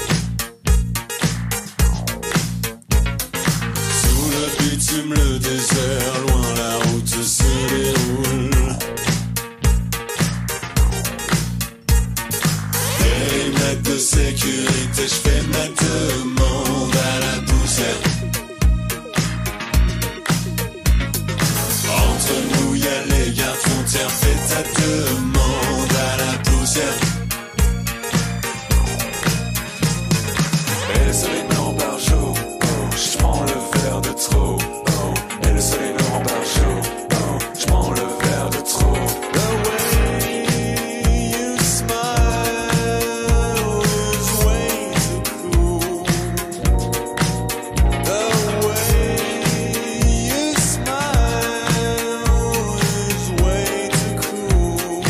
Sous le bitume, le désert, loin la route se déroule. Périmètre de sécurité, je fais ma demande à la poussière. Entre nous y'a les gardes frontières, fais ta demande à la poussière. Et le soleil me rend par jour, oh, je prends le verre de trop, oh, et le soleil me rend par jour, oh, je prends le verre de trop. The way you smile is way too cool. The way you smile is way too cool.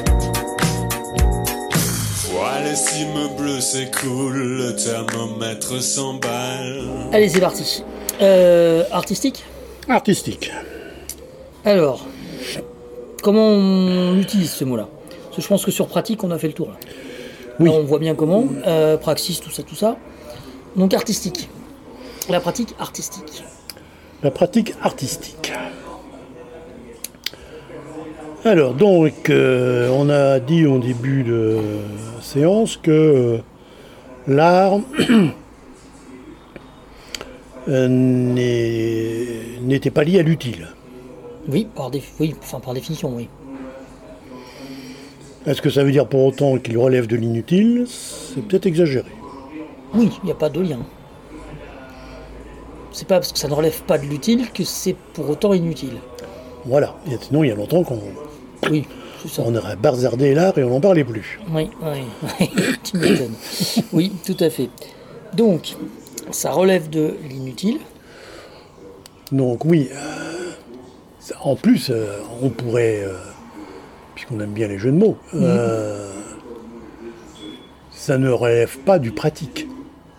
Vois les immeubles s'écoulent, le thermomètre s'emballe. Allez, c'est parti. Euh, artistique. Artistique. Alors, comment on utilise ce mot-là? Parce que je pense que sur pratique, on a fait le tour. Là. Oui. Là, on voit bien comment. Euh, praxis, tout ça, tout ça. Donc artistique. La pratique artistique. La pratique artistique. Alors, donc, euh, on a dit au début de la séance que euh, l'art euh, n'est- n'était pas lié à l'utile. Oui, par, défi- oui, enfin, par définition, oui. Est-ce que ça veut dire pour autant qu'il relève de l'inutile? C'est peut-être exagéré. Oui, il n'y a pas de lien. C'est pas parce que ça ne relève pas de l'utile que c'est pour autant inutile. Voilà. Et sinon, il y a longtemps qu'on Oui, c'est ça. on aurait bazardé l'art et on n'en parlait plus. Oui, oui, oui, tu m'étonnes. Oui, tout à fait. Donc, ça relève de l'inutile. Donc oui, euh, ça- en plus, euh, on pourrait, euh, puisqu'on aime bien les jeux de mots, euh, ça ne relève pas du pratique.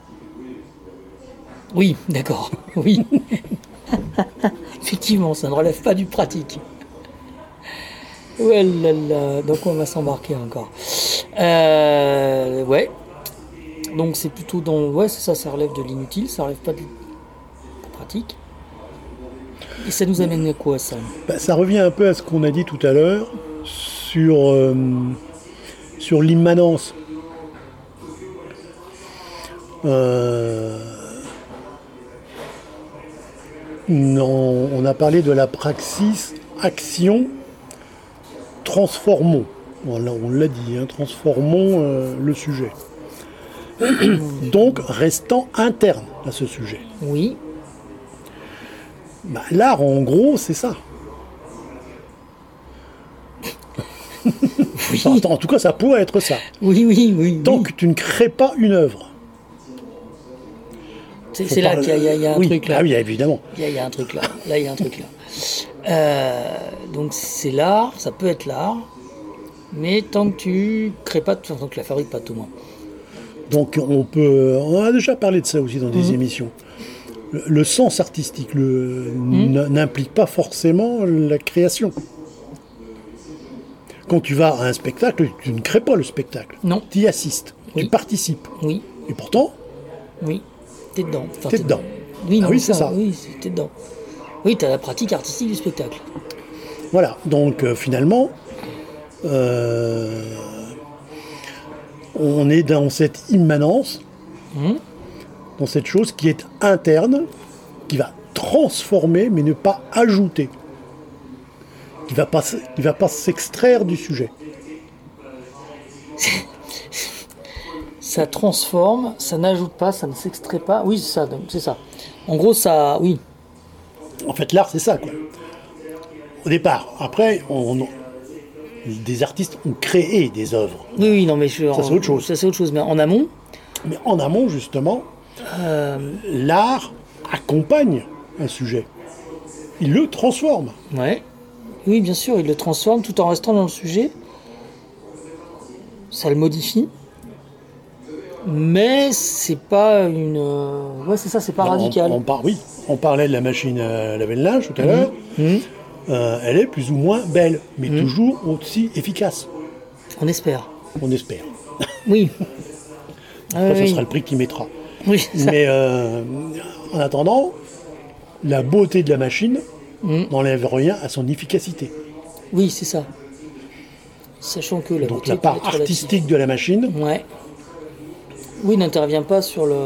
Oui, d'accord, oui. Effectivement, ça ne relève pas du pratique. Ouais là là, donc on va s'embarquer encore. Euh, ouais. Donc c'est plutôt dans... Ouais, c'est ça, ça relève de l'inutile, ça relève pas de la pratique. Et ça nous amène à quoi, ça? Bah, ça revient un peu à ce qu'on a dit tout à l'heure sur, euh, sur l'immanence. Euh, non, on a parlé de la praxis action transformons. On l'a, on l'a dit, hein, transformons euh, le sujet. Donc restant interne à ce sujet. Oui, Bah, l'art, en gros, c'est ça. oui, En, en tout cas, ça pourrait être ça. oui, oui, oui. Tant oui. que tu ne crées pas une œuvre. C'est, Faut c'est là parler- qu'il y a, il y a- il y a un oui. truc là. Ah oui, évidemment. Il y, a- il y a un truc là. Là, il y a un truc là. Euh, donc c'est l'art, ça peut être l'art, mais tant que tu crées pas, tant que tu la fabriques pas tout moins. Donc on peut, on a déjà parlé de ça aussi dans des Mhm. émissions. Le, le sens artistique le, Mhm. n- n'implique pas forcément la création. Quand tu vas à un spectacle, tu ne crées pas le spectacle. Non. Tu y assistes, Oui. tu participes. Oui, Et pourtant, oui, t'es dedans. Enfin, T'es dedans. Oui, Ah non, oui, mais c'est ça. Oui, c'est- t'es dedans. Oui, t'as la pratique artistique du spectacle. voilà. Donc euh, finalement, euh, on est dans cette immanence, Mhm. dans cette chose qui est interne, qui va transformer mais ne pas ajouter, qui va pas, s- qui va pas s'extraire du sujet. Ça transforme, ça n'ajoute pas, ça ne s'extrait pas. Oui, c'est ça, donc, c'est ça. En gros, ça, oui. En fait, l'art, c'est ça, quoi. Au départ. Après, on, on- des artistes ont créé des œuvres. Oui, oui, non, mais je, Ça, c'est autre chose. Ça, c'est autre chose. Mais en amont, Mais en amont, justement, euh, l'art accompagne un sujet. Il le transforme. ouais. Oui, bien sûr, il le transforme tout en restant dans le sujet. Ça le modifie. Mais c'est pas une. euh, Ouais, c'est ça, c'est pas On- radical. On, par- oui, on parlait de la machine à laver le linge tout à l'heure. Mhm. Euh, elle est plus ou moins belle, mais Mhm. toujours aussi efficace. On espère. On espère. Oui. Ah, Ça, ce oui. sera le prix qu'il mettra. Oui, c'est ça. Mais euh, en attendant, la beauté de la machine Mhm. n'enlève rien à son efficacité. Oui, c'est ça. Sachant que la Donc beauté la peut part être relative. artistique de la machine, Ouais. Oui, n'intervient pas sur le.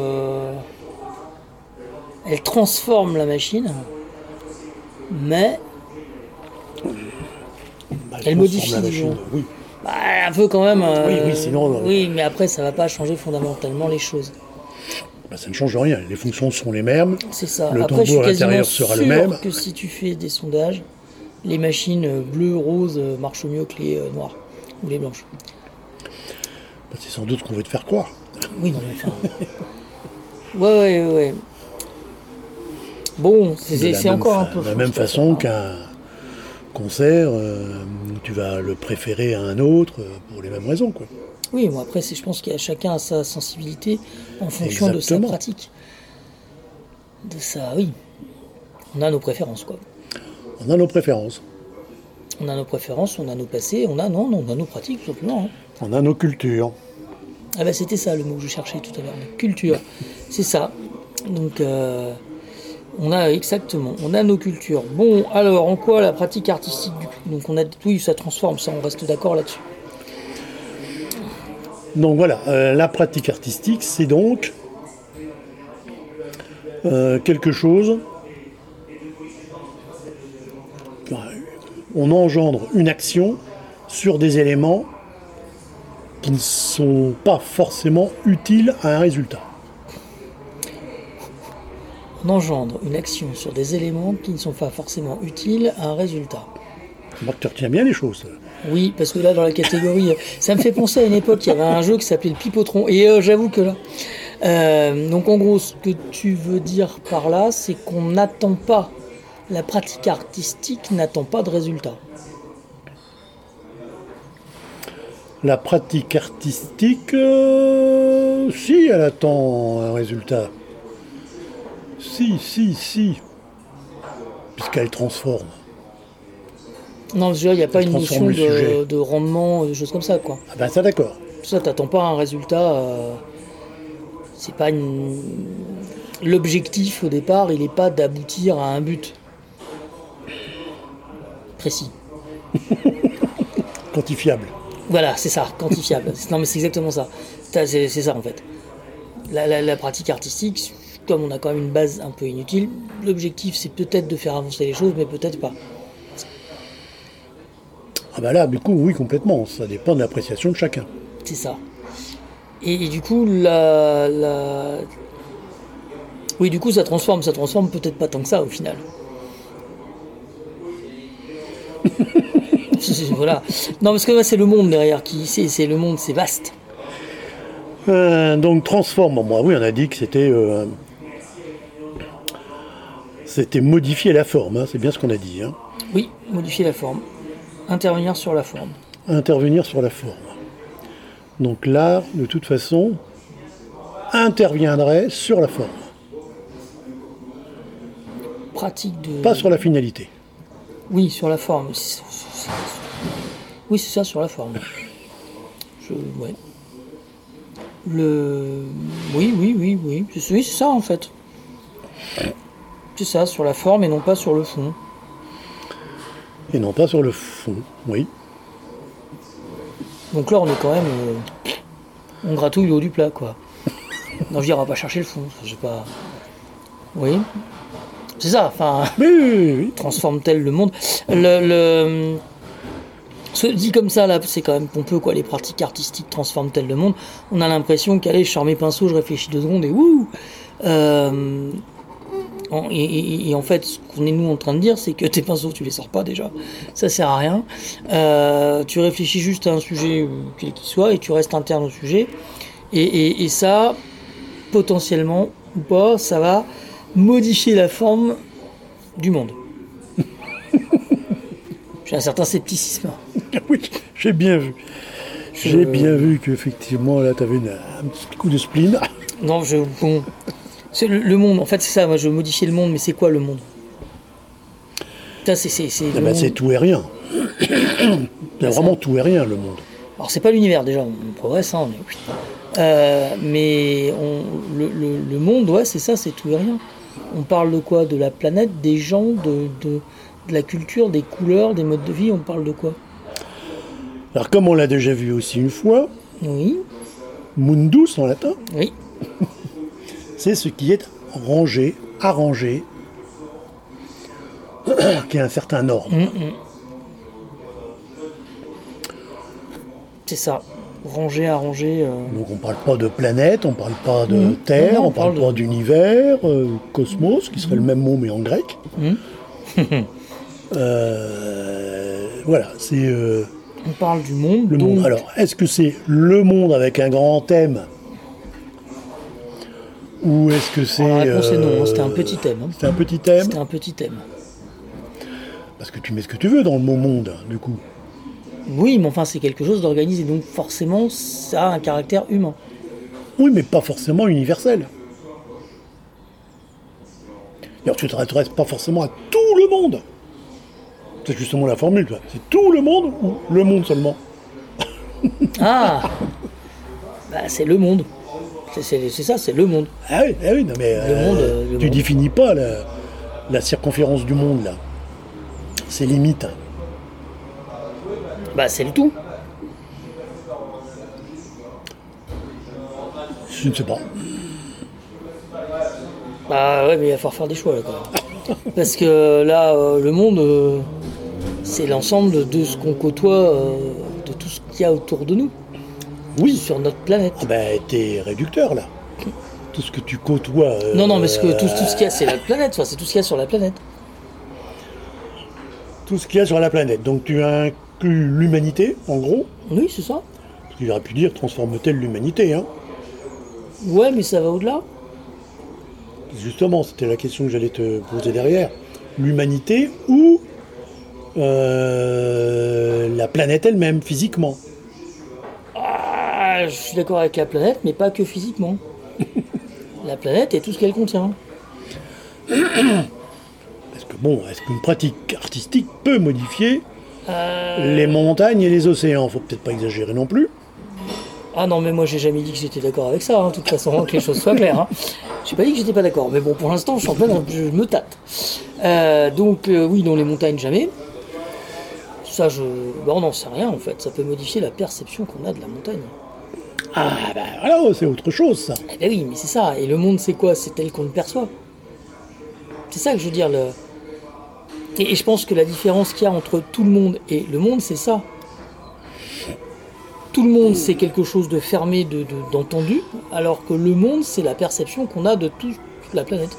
Elle transforme la machine, mais bah, Elle transforme modifie, la machine. disons. Oui. bah, un peu quand même. euh, Oui, oui, sinon, euh, Oui, mais après, ça va pas changer fondamentalement les choses. Bah, ça ne change rien. Les fonctions sont les mêmes. C'est ça. Le Après, je suis tambour quasiment intérieur sera le sûr même. que si tu fais des sondages, les machines euh, bleues, roses euh, marchent mieux que les euh, noires ou les blanches. Bah, c'est sans doute ce qu'on veut te faire croire. Oui, non, mais enfin. ouais, ouais, ouais, ouais. Bon, c'est De c'est- la c'est même encore un fa- peu. De la fou, même cette façon affaire, hein. qu'un concert, euh, tu vas le préférer à un autre euh, pour les mêmes raisons, quoi. Oui, bon, après, c'est- je pense qu'il y a chacun a sa sensibilité en fonction de sa Exactement. pratique. De sa. Oui. On a nos préférences, quoi. On a nos préférences, On a nos préférences, on a nos passés, on a. Non, non, on a nos pratiques, tout simplement. hein. on a nos cultures. Ah bah c'était ça le mot que je cherchais tout à l'heure, la culture. C'est ça. Donc euh, on a exactement, on a nos cultures. Bon, alors en quoi la pratique artistique du coup? Donc on a oui, ça transforme, ça on reste d'accord là-dessus. Donc voilà, euh, la pratique artistique, c'est donc euh, quelque chose. Enfin, on engendre une action sur des éléments qui ne sont pas forcément utiles à un résultat. On engendre une action sur des éléments qui ne sont pas forcément utiles à un résultat. Moi, tu retiens bien les choses. Oui, parce que là, dans la catégorie, ça me fait penser à une époque, il y avait un jeu qui s'appelait le Pipotron. Et euh, j'avoue que là. euh, donc, en gros, ce que tu veux dire par là, c'est qu'on n'attend pas. La pratique artistique n'attend pas de résultat. La pratique artistique, euh, si, elle attend un résultat. Si, si, si. Puisqu'elle transforme. Non, je veux dire, il n'y a pas une transforme notion le sujet. de, de rendement, des choses comme ça, quoi. Ah ben ça d'accord. Ça, t'attends pas un résultat. euh, c'est pas une. L'objectif au départ, il n'est pas d'aboutir à un but précis. Quantifiable. Voilà, c'est ça, quantifiable. non, mais c'est exactement ça. T'as- C'est c'est ça en fait. La, la- la pratique artistique, comme on a quand même une base un peu inutile, l'objectif c'est peut-être de faire avancer les choses, mais peut-être pas. Ah ben là, du coup, oui, complètement. Ça dépend de l'appréciation de chacun. C'est ça. Et, et du coup, la, la... Oui, du coup, ça transforme, ça transforme peut-être pas tant que ça au final. Voilà. Non, parce que là, c'est le monde derrière qui, c'est, c'est le monde, c'est vaste. Euh, donc transforme, bon, moi, oui, on a dit que c'était euh, c'était modifier la forme, hein, c'est bien ce qu'on a dit. Hein. Oui, modifier la forme, intervenir sur la forme. Intervenir sur la forme. Donc l'art, de toute façon, interviendrait sur la forme, Pratique de. pas sur la finalité. Oui, sur la forme. C'est- c'est- c'est- Oui, c'est ça, sur la forme. Je... Ouais. Le... Oui, oui, oui, oui. C'est... Oui, c'est ça, en fait. C'est ça, sur la forme et non pas sur le fond. Et non pas sur le fond, oui. Donc là, on est quand même... euh, On gratouille le haut du plat, quoi. Non, je veux dire, on va pas chercher le fond. Je sais pas... Oui. C'est ça, enfin... Mais oui, oui, oui. Transforme-t-elle le monde? Le... le... Ce dit comme ça, là, c'est quand même pompeux, quoi. Les pratiques artistiques transforment-elles le monde? On a l'impression qu'allez, je sors mes pinceaux, je réfléchis deux secondes et wouh euh, En- et, et- et en fait, ce qu'on est nous en train de dire, c'est que tes pinceaux, tu les sors pas déjà. Ça sert à rien. Euh, tu réfléchis juste à un sujet, euh, quel qu'il soit, et tu restes interne au sujet. Et, et- et ça, potentiellement ou pas, ça va modifier la forme du monde. J'ai un certain scepticisme. Oui, j'ai bien vu. Je- J'ai bien vu qu'effectivement, là, tu avais un petit coup de spleen. Non, je. Bon. C'est le, le monde, en fait, c'est ça. Moi, je veux modifier le monde, mais c'est quoi le monde? Ça, c'est. c'est, c'est Ah le bah, monde. c'est tout et rien. C'est vraiment tout et rien, le monde. Alors, c'est pas l'univers, déjà, on progresse, hein, mais. Euh, mais on, le, le, le monde, ouais, c'est ça, c'est tout et rien. On parle de quoi? De la planète, des gens, de, de, de la culture, des couleurs, des modes de vie, on parle de quoi? Alors, comme on l'a déjà vu aussi une fois, Oui, mundus en latin, oui, c'est ce qui est rangé, arrangé, qui a un certain ordre. Mm, mm. C'est ça. Ranger, arranger. euh, Donc on parle pas de planète, on parle pas de Mhm. terre, Non, non, on on parle parle pas de- d'univers, euh, cosmos, qui serait le même mot mais en grec. Mhm. Euh, voilà, c'est euh, On parle du monde. le donc, monde. Alors, est-ce que c'est le monde avec un grand thème ou est-ce que c'est... Alors, la réponse est non, euh, hein, c'était un petit thème. hein. C'est un petit thème C'était un petit thème. parce que tu mets ce que tu veux dans le mot monde, du coup. Oui, mais enfin, c'est quelque chose d'organisé, donc forcément, ça a un caractère humain. Oui, mais pas forcément universel. Alors, tu ne t'intéresses pas forcément à tout le monde. C'est justement la formule, toi. C'est tout le monde ou le monde seulement? Ah bah, c'est le monde. C'est, c'est- c'est ça, c'est le monde. Ah oui, ah oui, non mais Le monde, euh, le tu monde. définis pas la, la circonférence du monde là. C'est limite. Bah, c'est le tout. Je ne sais pas. Bah ouais, mais il va falloir faire des choix là quand même. Parce que là, euh, le monde, euh, c'est l'ensemble de, de ce qu'on côtoie, euh, de tout ce qu'il y a autour de nous, Oui, sur notre planète. ah ben t'es réducteur là. Tout ce que tu côtoies. euh, Non, non, mais ce que, tout, tout ce qu'il y a, c'est la planète, enfin, c'est tout ce qu'il y a sur la planète. Tout ce qu'il y a sur la planète. Donc tu inclus l'humanité, en gros. Oui, c'est ça. Parce qu'il aurait pu dire transforme-t-elle l'humanité, hein. Ouais, mais ça va au-delà. Justement, c'était la question que j'allais te poser derrière. L'humanité ou euh, la planète elle-même, physiquement. Ah, je suis d'accord avec la planète, mais pas que physiquement. La planète et tout ce qu'elle contient. Parce que bon, est-ce qu'une pratique artistique peut modifier Euh, les montagnes et les océans? Faut peut-être pas exagérer non plus. Ah non, mais moi j'ai jamais dit que j'étais d'accord avec ça, hein, de toute façon, hein, que les choses soient claires. Hein. J'ai pas dit que j'étais pas d'accord, mais bon, pour l'instant, je suis en plein, dans- je me tâte. Euh, donc, euh, oui, dans les montagnes, jamais. Ça, je. Bah, on n'en sait rien en fait. Ça peut modifier la perception qu'on a de la montagne. Ah bah voilà, c'est autre chose ça. Eh ben oui, mais c'est ça. Et le monde, c'est quoi? C'est tel qu'on le perçoit. C'est ça que je veux dire. Le... Et, et je pense que la différence qu'il y a entre tout le monde et le monde, c'est ça. Tout le monde, c'est quelque chose de fermé, de, de- d'entendu, alors que le monde, c'est la perception qu'on a de tout- toute la planète.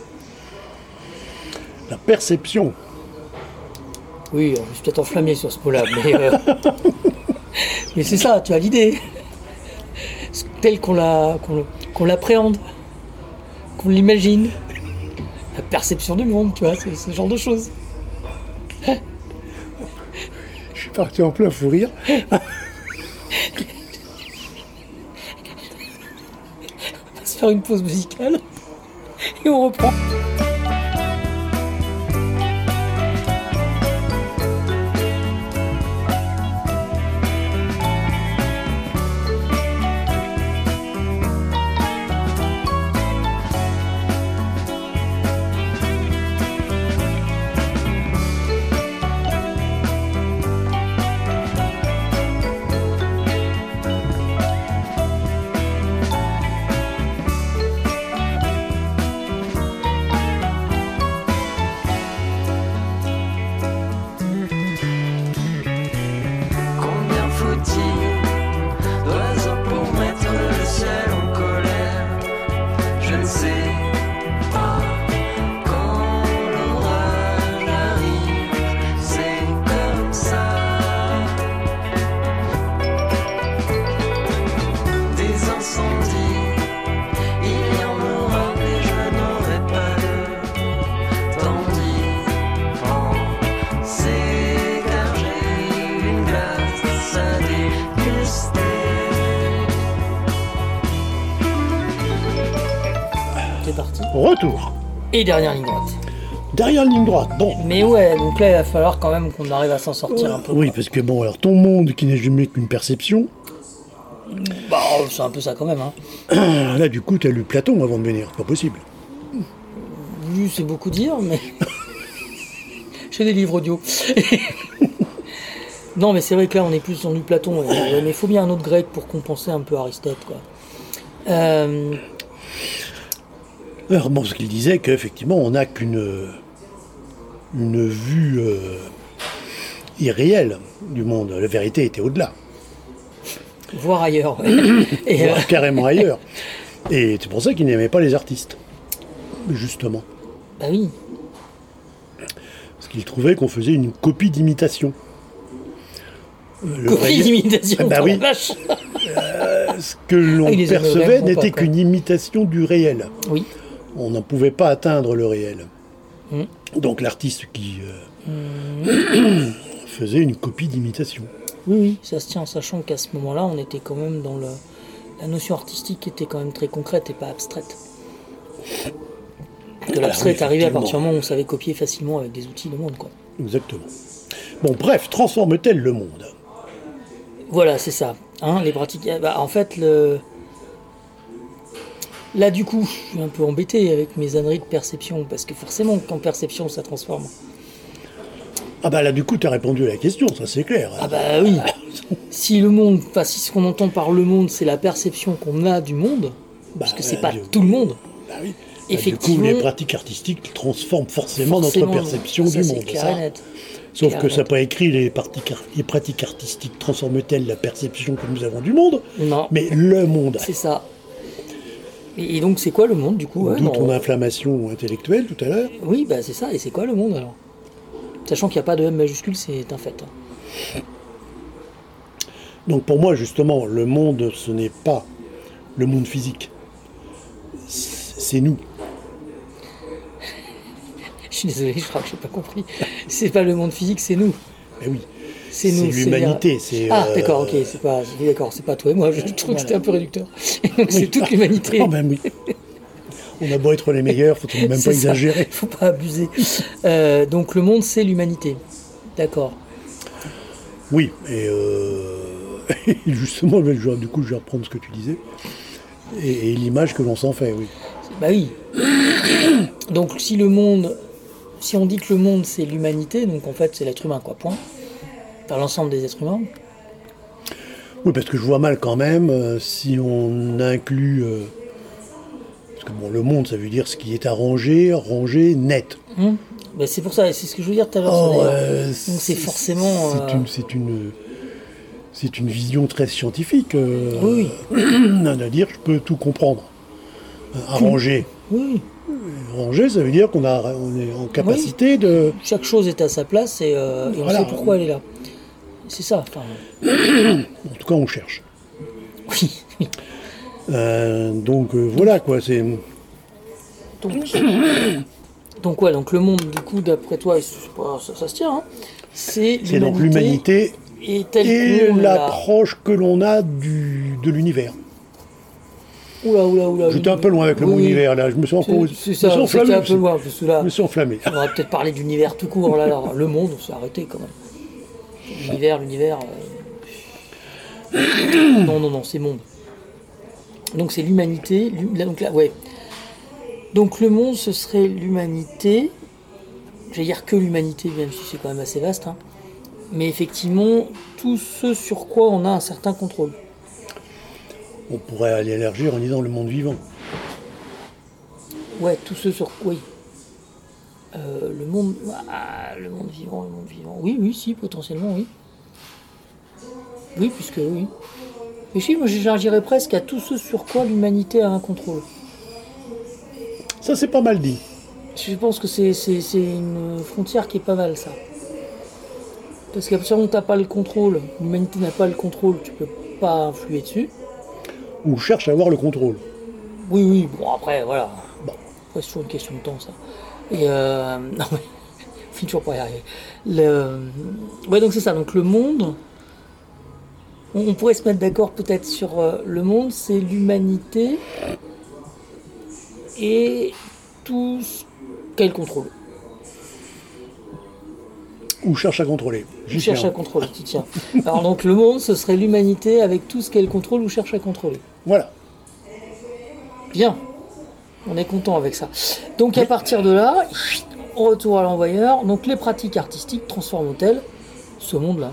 La perception. Oui, je suis peut-être enflammé sur ce mot-là, mais, euh, mais c'est ça, tu as l'idée. C'est tel qu'on, la, qu'on, le- qu'on l'appréhende, qu'on l'imagine. La perception du monde, tu vois, c'est ce genre de choses. Je suis parti en plein fou rire. On va se faire une pause musicale et on reprend. Combien faut-il d'oiseaux pour mettre le ciel en colère? Je ne sais pas. Quand c'est parti. Retour. Et dernière ligne droite. Derrière la ligne droite. Bon. Mais ouais, donc là, il va falloir quand même qu'on arrive à s'en sortir un peu. Oui, parce que bon, alors ton monde qui n'est jamais qu'une perception, Bah, c'est un peu ça quand même. Hein. là du coup, tu as lu Platon avant de venir, c'est pas possible. Lu, c'est beaucoup dire, mais. J'ai des livres audio. Non, mais c'est vrai que là, on est plus dans du Platon. Mais il faut bien un autre grec pour compenser un peu Aristote, quoi. Euh, Alors, bon, parce qu'il disait qu'effectivement, on n'a qu'une une vue euh, irréelle du monde. La vérité était au-delà, voir ailleurs. ouais. Et, euh, voire carrément ailleurs. Et c'est pour ça qu'il n'aimait pas les artistes, justement. bah oui. Parce qu'il trouvait qu'on faisait une copie d'imitation. Le Copie réel- d'imitation. Ah bah oh la oui. vache. Ce que l'on Ah, il les aimait percevait vraiment n'était pas, quoi. qu'une imitation du réel. Oui. On n'en pouvait pas atteindre le réel. Mm. Donc l'artiste qui euh, faisait une copie d'imitation. Oui, oui, ça se tient en sachant qu'à ce moment-là, on était quand même dans le... La notion artistique était quand même très concrète et pas abstraite. Que l'abstrait oui, est arrivé à effectivement. partir du moment où on savait copier facilement avec des outils le monde, quoi. Exactement. Bon, bref, transforme-t-elle le monde? Voilà, c'est ça. Hein, les pratiques... bah, en fait, le... Là, du coup, je suis un peu embêté avec mes âneries de perception, parce que forcément, qu'en perception, ça transforme. Ah bah là, du coup, tu as répondu à la question, ça c'est clair. Ah bah oui. Si le monde, enfin si ce qu'on entend par le monde, c'est la perception qu'on a du monde, parce que c'est euh, pas du- tout le monde. Bah oui. Effectivement. Du coup, les pratiques artistiques transforment forcément, Forcément, notre perception ça, du c'est monde. clair ça. et net. Sauf Clair que et ça n'a net. pas écrit les pratiques, ar- les pratiques artistiques transforment-elles la perception que nous avons du monde, Non, mais le monde. c'est ça. Et, et donc c'est quoi le monde du coup ouais, D'où non, ton on- inflammation intellectuelle tout à l'heure. Oui, bah c'est ça. Et c'est quoi le monde alors? Sachant qu'il n'y a pas de M majuscule, c'est un fait. hein. Donc pour moi, justement, le monde, ce n'est pas le monde physique. C'est nous. Je suis désolé, je crois que j'ai pas compris. C'est pas le monde physique, c'est nous. Eh oui. C'est C'est nous. l'humanité, c'est, Ah euh, d'accord, ok, c'est pas. Oui, d'accord, c'est pas toi et moi. Je trouve que c'était un peu réducteur. Donc c'est toute l'humanité. Quand même, oui. On a beau être les meilleurs, faut même C'est pas ça. exagérer. Faut pas abuser. Euh, donc le monde, c'est l'humanité. D'accord. Oui, et euh, justement, je- du coup, je vais reprendre ce que tu disais. Et, et l'image que l'on s'en fait, oui. Bah oui. Donc si le monde, si on dit que le monde c'est l'humanité, donc en fait c'est l'être humain quoi, point. Enfin l'ensemble des êtres humains. Oui, parce que je vois mal quand même, euh, si on inclut... euh, parce que bon, le monde, ça veut dire ce qui est arrangé, rangé, net. Hum bah, c'est pour ça, et c'est ce que je veux dire tout à l'heure. ça, Or, d'ailleurs. euh, donc c'est forcément. C'est euh, une, c'est une, c'est une vision très scientifique. euh, Oui, à dire, je peux tout comprendre. Euh, Arranger. oui. Ranger, ça veut dire qu'on a, on est en capacité de... Chaque chose est à sa place et, euh, et on Voilà. sait pourquoi elle est là. C'est ça. Enfin, En tout cas, on cherche. oui. oui. Euh, donc euh, voilà quoi, c'est... Donc, donc ouais, donc le monde du coup d'après toi, c'est pas- ça, ça se tient. Hein, c'est C'est donc l'humanité et telle et qu'on l'a- l'approche que l'on a du, de l'univers. Oula, oula, oula. J'étais un peu loin avec le Oui, mot oui. univers là, je me suis encore... C'est c'est je me suis ça, enflammé, c'était un je peu loin, parce que là, me suis enflammé. on aurait peut-être parlé d'univers tout court, là, là. Le monde, on s'est arrêté quand même. L'univers, l'univers... euh, Non, non, non, c'est monde. Donc c'est l'humanité, l'hu- là, donc là, ouais. Donc le monde, ce serait l'humanité, je vais dire que l'humanité, même si c'est quand même assez vaste, hein. Mais effectivement, tout ce sur quoi on a un certain contrôle. On pourrait aller élargir en disant le monde vivant. Ouais, tout ce sur... Oui. Euh, le monde... Ah, le monde vivant, le monde vivant. Oui, oui, si, potentiellement, oui. Oui, puisque oui. Mais si, moi j'élargirais presque à tout ce sur quoi l'humanité a un contrôle. Ça c'est pas mal dit. Je pense que c'est, c'est, c'est une frontière qui est pas mal, ça. Parce qu'à partir du moment où t'as pas le contrôle, l'humanité n'a pas le contrôle, tu peux pas influer dessus. On cherche à avoir le contrôle. Oui, oui, bon après, voilà. Bon, après, c'est toujours une question de temps, ça. Et euh... Non, mais... on finit toujours pas y arriver. Le... Ouais, donc c'est ça. Donc le monde... On, on pourrait se mettre d'accord peut-être sur euh, le monde, c'est l'humanité et tout ce qu'elle contrôle. Ou cherche à contrôler. Ou cherche à contrôler, tu tiens. Alors donc le monde, ce serait l'humanité avec tout ce qu'elle contrôle ou cherche à contrôler. Voilà. Bien. On est content avec ça. Donc à partir de là, retour à l'envoyeur. Donc les pratiques artistiques transforment-elles ce monde-là?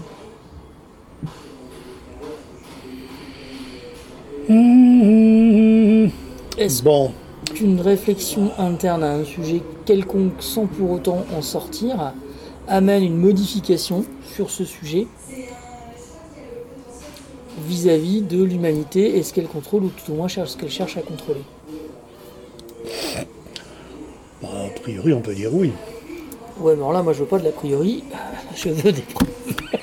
Mmh. Est-ce Bon. qu'une réflexion interne à un sujet quelconque sans pour autant en sortir amène une modification sur ce sujet vis-à-vis de l'humanité et ce qu'elle contrôle, ou tout au moins cherche, ce qu'elle cherche à contrôler? Bah, a priori, on peut dire oui. Ouais, mais alors là, moi, je veux pas de l'a priori, je veux des preuves.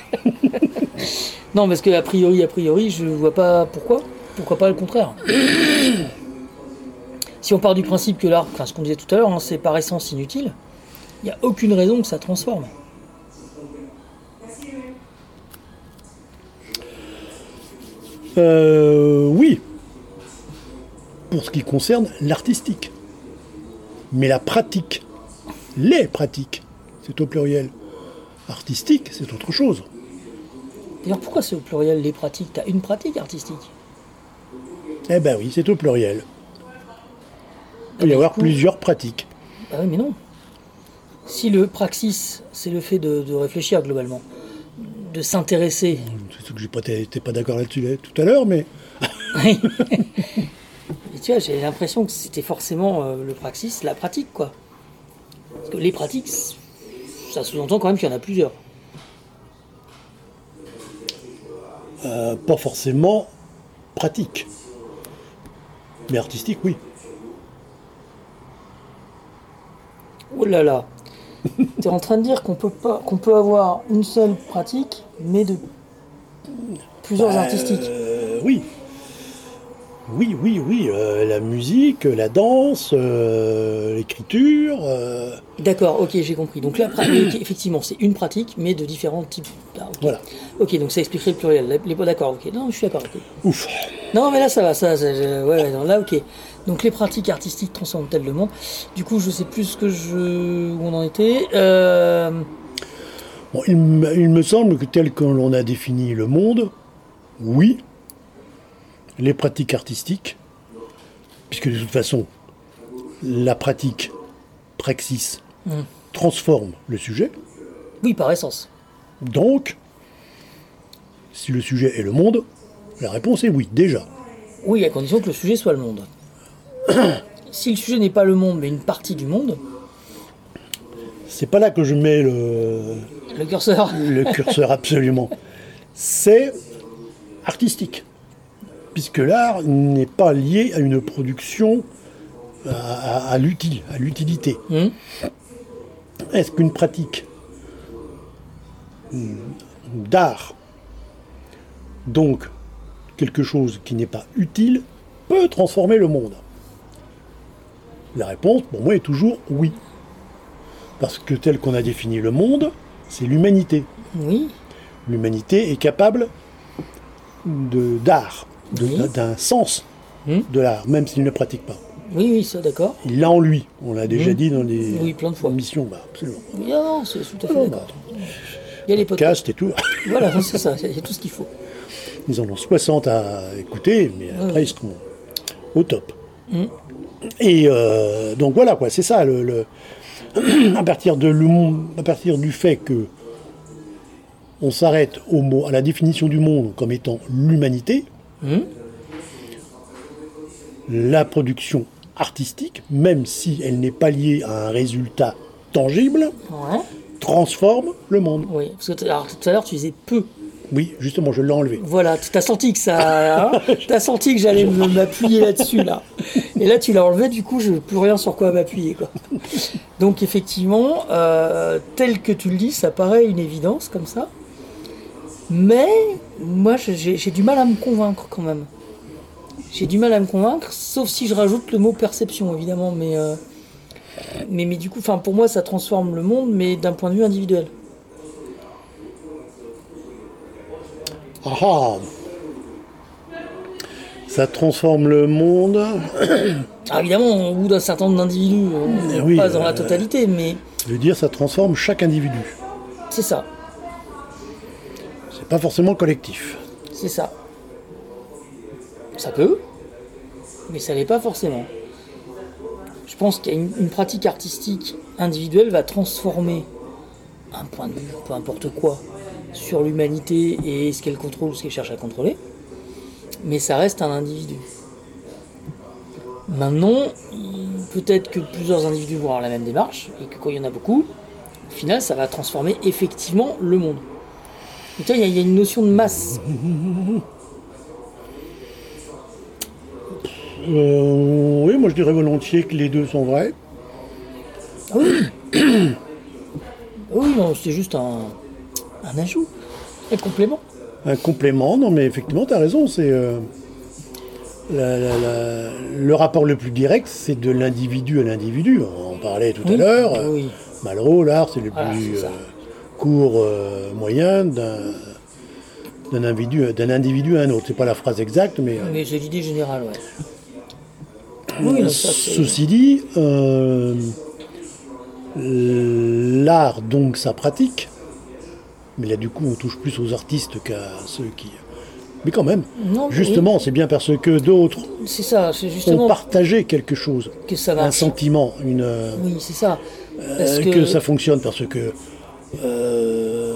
Non, parce que a priori, a priori, je vois pas pourquoi. Pourquoi pas le contraire? Si on part du principe que l'art, enfin, ce qu'on disait tout à l'heure, hein, c'est par essence inutile, il n'y a aucune raison que ça transforme. Euh, oui. Pour ce qui concerne l'artistique. Mais la pratique, les pratiques, c'est au pluriel. Artistique, c'est autre chose. D'ailleurs, pourquoi c'est au pluriel, les pratiques? T'as une pratique artistique? Eh ben oui, c'est au pluriel. Il peut y du avoir coup- plusieurs pratiques. Ah oui, mais non. Si le praxis, c'est le fait de, de réfléchir globalement, de s'intéresser. C'est ce que j'ai pas été pas d'accord là-dessus là, tout à l'heure, mais Oui. Et tu vois, j'ai l'impression que c'était forcément euh, le praxis, la pratique, quoi. Parce que les pratiques, ça sous-entend quand même qu'il y en a plusieurs. euh, pas forcément pratique. Mais artistique, oui. Oh là là. T'es en train de dire qu'on peut pas, qu'on peut avoir une seule pratique, mais de plusieurs Bah, artistiques. euh, oui. Oui, oui, oui. euh, la musique, la danse, euh, l'écriture. euh, D'accord, ok, j'ai compris. Donc là, pra- ok, effectivement, c'est une pratique, mais de différents types. Ah, ok. Voilà. Ok, donc ça expliquerait le pluriel. Les- les- D'accord, ok. Non, je suis d'accord. ok. Ouf. Non, mais là, ça va, ça, ça, je- ouais, ouais, non, là, ok. Donc les pratiques artistiques transforment-elles le monde? Du coup, je sais plus ce que je, où on en était. Euh... Bon, il, me- il me semble que tel que l'on a défini le monde, oui, les pratiques artistiques, puisque de toute façon, la pratique, praxis, Hmm. transforme le sujet. Oui, par essence. Donc, si le sujet est le monde, la réponse est oui, déjà. Oui, à condition que le sujet soit le monde. Si le sujet n'est pas le monde, mais une partie du monde, C'est pas là que je mets le, le curseur. le curseur absolument. C'est artistique. Puisque l'art n'est pas lié à une production, à, à- à l'utile, à l'utilité. Hmm. Est-ce qu'une pratique hum, d'art, donc quelque chose qui n'est pas utile, peut transformer le monde? La réponse, pour moi, est toujours oui. Parce que tel qu'on a défini le monde, c'est l'humanité. Oui, L'humanité est capable de, d'art, de- Oui. d'un sens Hmm. de l'art, même s'il ne pratique pas. oui, oui, ça, d'accord. Il l'a en lui. On l'a déjà Hmm. dit dans des Oui, plein de fois. missions, bah, absolument. Oui, ah non, c'est tout à fait Oh, d'accord. Il y a les podcasts. Cast et tout. Voilà, c'est ça, c'est tout ce qu'il faut. Ils en ont soixante à écouter, mais après Ouais. ils seront au top. Mm. Et euh, donc voilà quoi, c'est ça le, le- à partir de l'hum- à partir du fait que on s'arrête au mot à la définition du monde comme étant l'humanité, Hmm. la production artistique, même si elle n'est pas liée à un résultat tangible, Ouais. transforme le monde. Oui, parce que t- alors, tout à l'heure, tu disais peu. Oui, justement, je l'ai enlevé. Voilà, tu as senti que ça. Hein, t'as senti que j'allais me- m'appuyer là-dessus, là. Et là, tu l'as enlevé, du coup, je n'ai plus rien sur quoi m'appuyer, quoi. Donc, effectivement, euh, tel que tu le dis, ça paraît une évidence, comme ça. Mais, moi, je- j'ai j'ai du mal à me convaincre, quand même. J'ai du mal à me convaincre, sauf si je rajoute le mot perception, évidemment. Mais, euh, mais, mais du coup, enfin, pour moi, ça transforme le monde, mais d'un point de vue individuel. Ah ah. Ça transforme le monde. Alors évidemment, au bout d'un certain nombre d'individus, on Eh ne oui, pas dans la euh, totalité, mais Je veux dire, ça transforme chaque individu. c'est ça, C'est pas forcément collectif. c'est ça. Ça peut, mais ça l'est pas forcément. Je pense qu'il y a une, une pratique artistique individuelle va transformer un point de vue, peu importe quoi, sur l'humanité et ce qu'elle contrôle ou ce qu'elle cherche à contrôler, mais ça reste un individu. Maintenant, il- peut-être que plusieurs individus vont avoir la même démarche, et que quand il y en a beaucoup, au final, ça va transformer effectivement le monde. Et toi, il y, a- il y a une notion de masse. Euh, oui, moi je dirais volontiers que les deux sont vrais. Oui, non, c'est juste un, un ajout, un complément. Un complément, non mais effectivement, tu as raison, c'est euh, la- la- la- le rapport le plus direct, c'est de l'individu à l'individu. On en parlait tout à Oui, l'heure. oui. Malraux, l'art, c'est le Voilà, plus c'est ça. euh, court euh, moyen d'un d'un individu, d'un individu à un autre. C'est pas la phrase exacte, mais euh, Mais c'est l'idée générale, ouais. Oui, non, ça, c'est- ceci dit, euh, l'art, donc, ça pratique. Mais là, du coup, on touche plus aux artistes qu'à ceux qui... Mais quand même, Non, justement, c'est bien parce que d'autres c'est ça, c'est ont justement partagé quelque chose, que ça un marche. sentiment, une, euh, Oui, c'est ça. Parce que... que, ça fonctionne, parce que euh,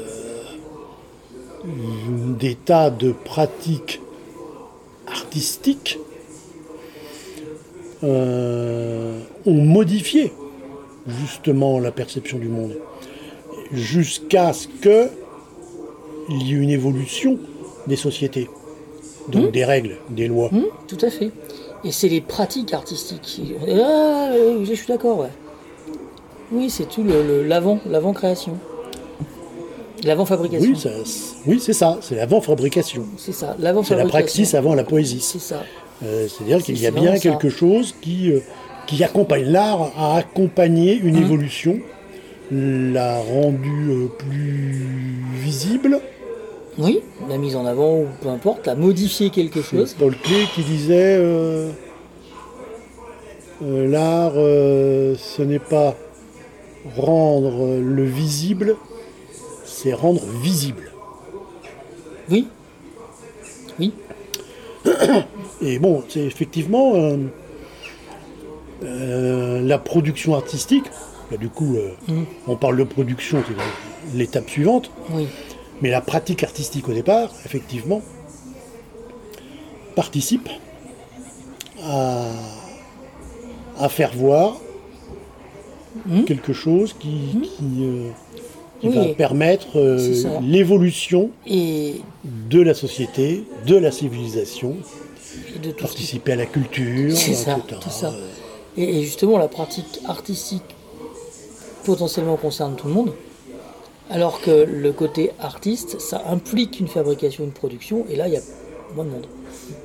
des tas de pratiques artistiques euh, ont modifié justement la perception du monde, jusqu'à ce que il y ait une évolution des sociétés, donc des règles, des lois. Hum, tout à fait. Et c'est les pratiques artistiques. Ah, oui, je suis d'accord, ouais. Oui, c'est tout le, le- l'avant, l'avant-création. L'avant-fabrication. Oui, ça- c'est- oui, c'est ça, c'est l'avant-fabrication. C'est ça, C'est l'avant-fabrication. la praxis avant la poésie. C'est ça. Euh, C'est-à-dire qu'il y a C'est bien vraiment ça. quelque chose qui, euh, qui accompagne. L'art a accompagné une Hum. évolution, l'a rendue euh, plus visible. Oui, la mise en avant, ou peu importe, la modifier quelque chose. Paul Klee qui disait euh, euh, l'art, euh, ce n'est pas rendre le visible, c'est rendre visible. Oui. Oui. Et bon, c'est effectivement euh, euh, la production artistique. Là, du coup, euh, Mm. on parle de production, c'est l'étape suivante. Oui. Mais la pratique artistique au départ, effectivement, participe à, à faire voir Mm. quelque chose qui, qui, euh, qui Oui. va permettre euh, C'est ça. l'évolution Et, de la société, de la civilisation, et de tout ce qui participer à la culture, C'est ça, et cetera. tout ça. Et, et justement, la pratique artistique potentiellement concerne tout le monde, alors que le côté artiste, ça implique une fabrication, une production, et là, il y a moins de monde.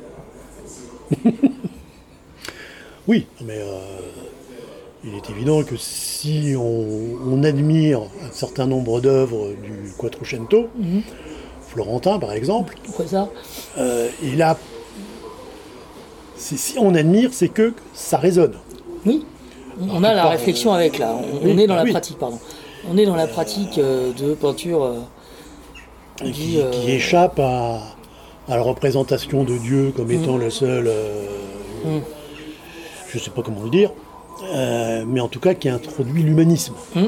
Oui, mais euh, il est évident que si on, on admire un certain nombre d'œuvres du Quattrocento, Mhm. Florentin par exemple, Pourquoi ça? euh, et là, c'est- si on admire, c'est que ça résonne. Oui, on a la part, réflexion avec là, on, oui, on est dans bah la oui. pratique, pardon. On est dans la pratique euh, de peinture euh, Et dit, qui, euh, qui échappe à, à la représentation de Dieu comme étant le seul, euh, Mm. je ne sais pas comment le dire, euh, mais en tout cas qui introduit l'humanisme. Mm.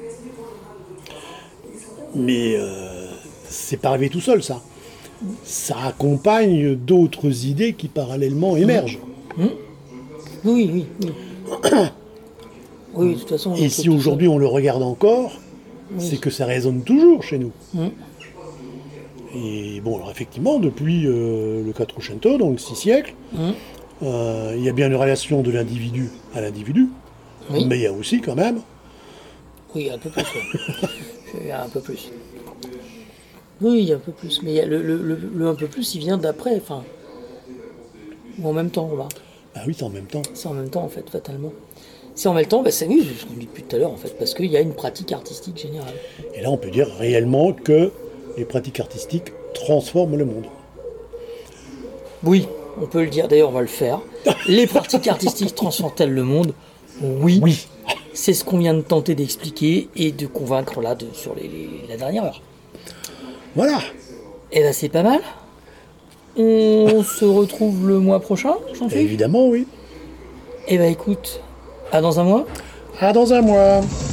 Mais euh, c'est pas arrivé tout seul, ça. Ça accompagne d'autres idées qui parallèlement émergent. Oui, oui, oui. Oui, de toute façon. Et si aujourd'hui on le regarde encore, Oui. c'est que ça résonne toujours chez nous. Mm. Et bon, alors effectivement, depuis euh, le Quattrocento, donc six siècles, Mm. euh, il y a bien une relation de l'individu à l'individu, Oui. mais il y a aussi quand même, Oui, un peu plus. ouais. Il y a un peu plus. Oui, il y a un peu plus. Mais il y a le, le, le, le un peu plus, il vient d'après, enfin. Ou en même temps, là. bah oui, c'est en même temps. C'est en même temps, en fait, fatalement. C'est en même temps, bah, c'est oui, c'est ce qu'on dit depuis tout à l'heure, en fait, parce qu'il y a une pratique artistique générale. Et là, on peut dire réellement que les pratiques artistiques transforment le monde. Oui, on peut le dire, d'ailleurs on va le faire. Les pratiques artistiques transforment-elles le monde? Oui. Oui. C'est ce qu'on vient de tenter d'expliquer et de convaincre là de, sur les, les- la dernière heure. Voilà. Et ben c'est pas mal. On se retrouve le mois prochain, Jean-Philippe. Évidemment, oui. Et ben écoute, à dans un mois. À dans un mois.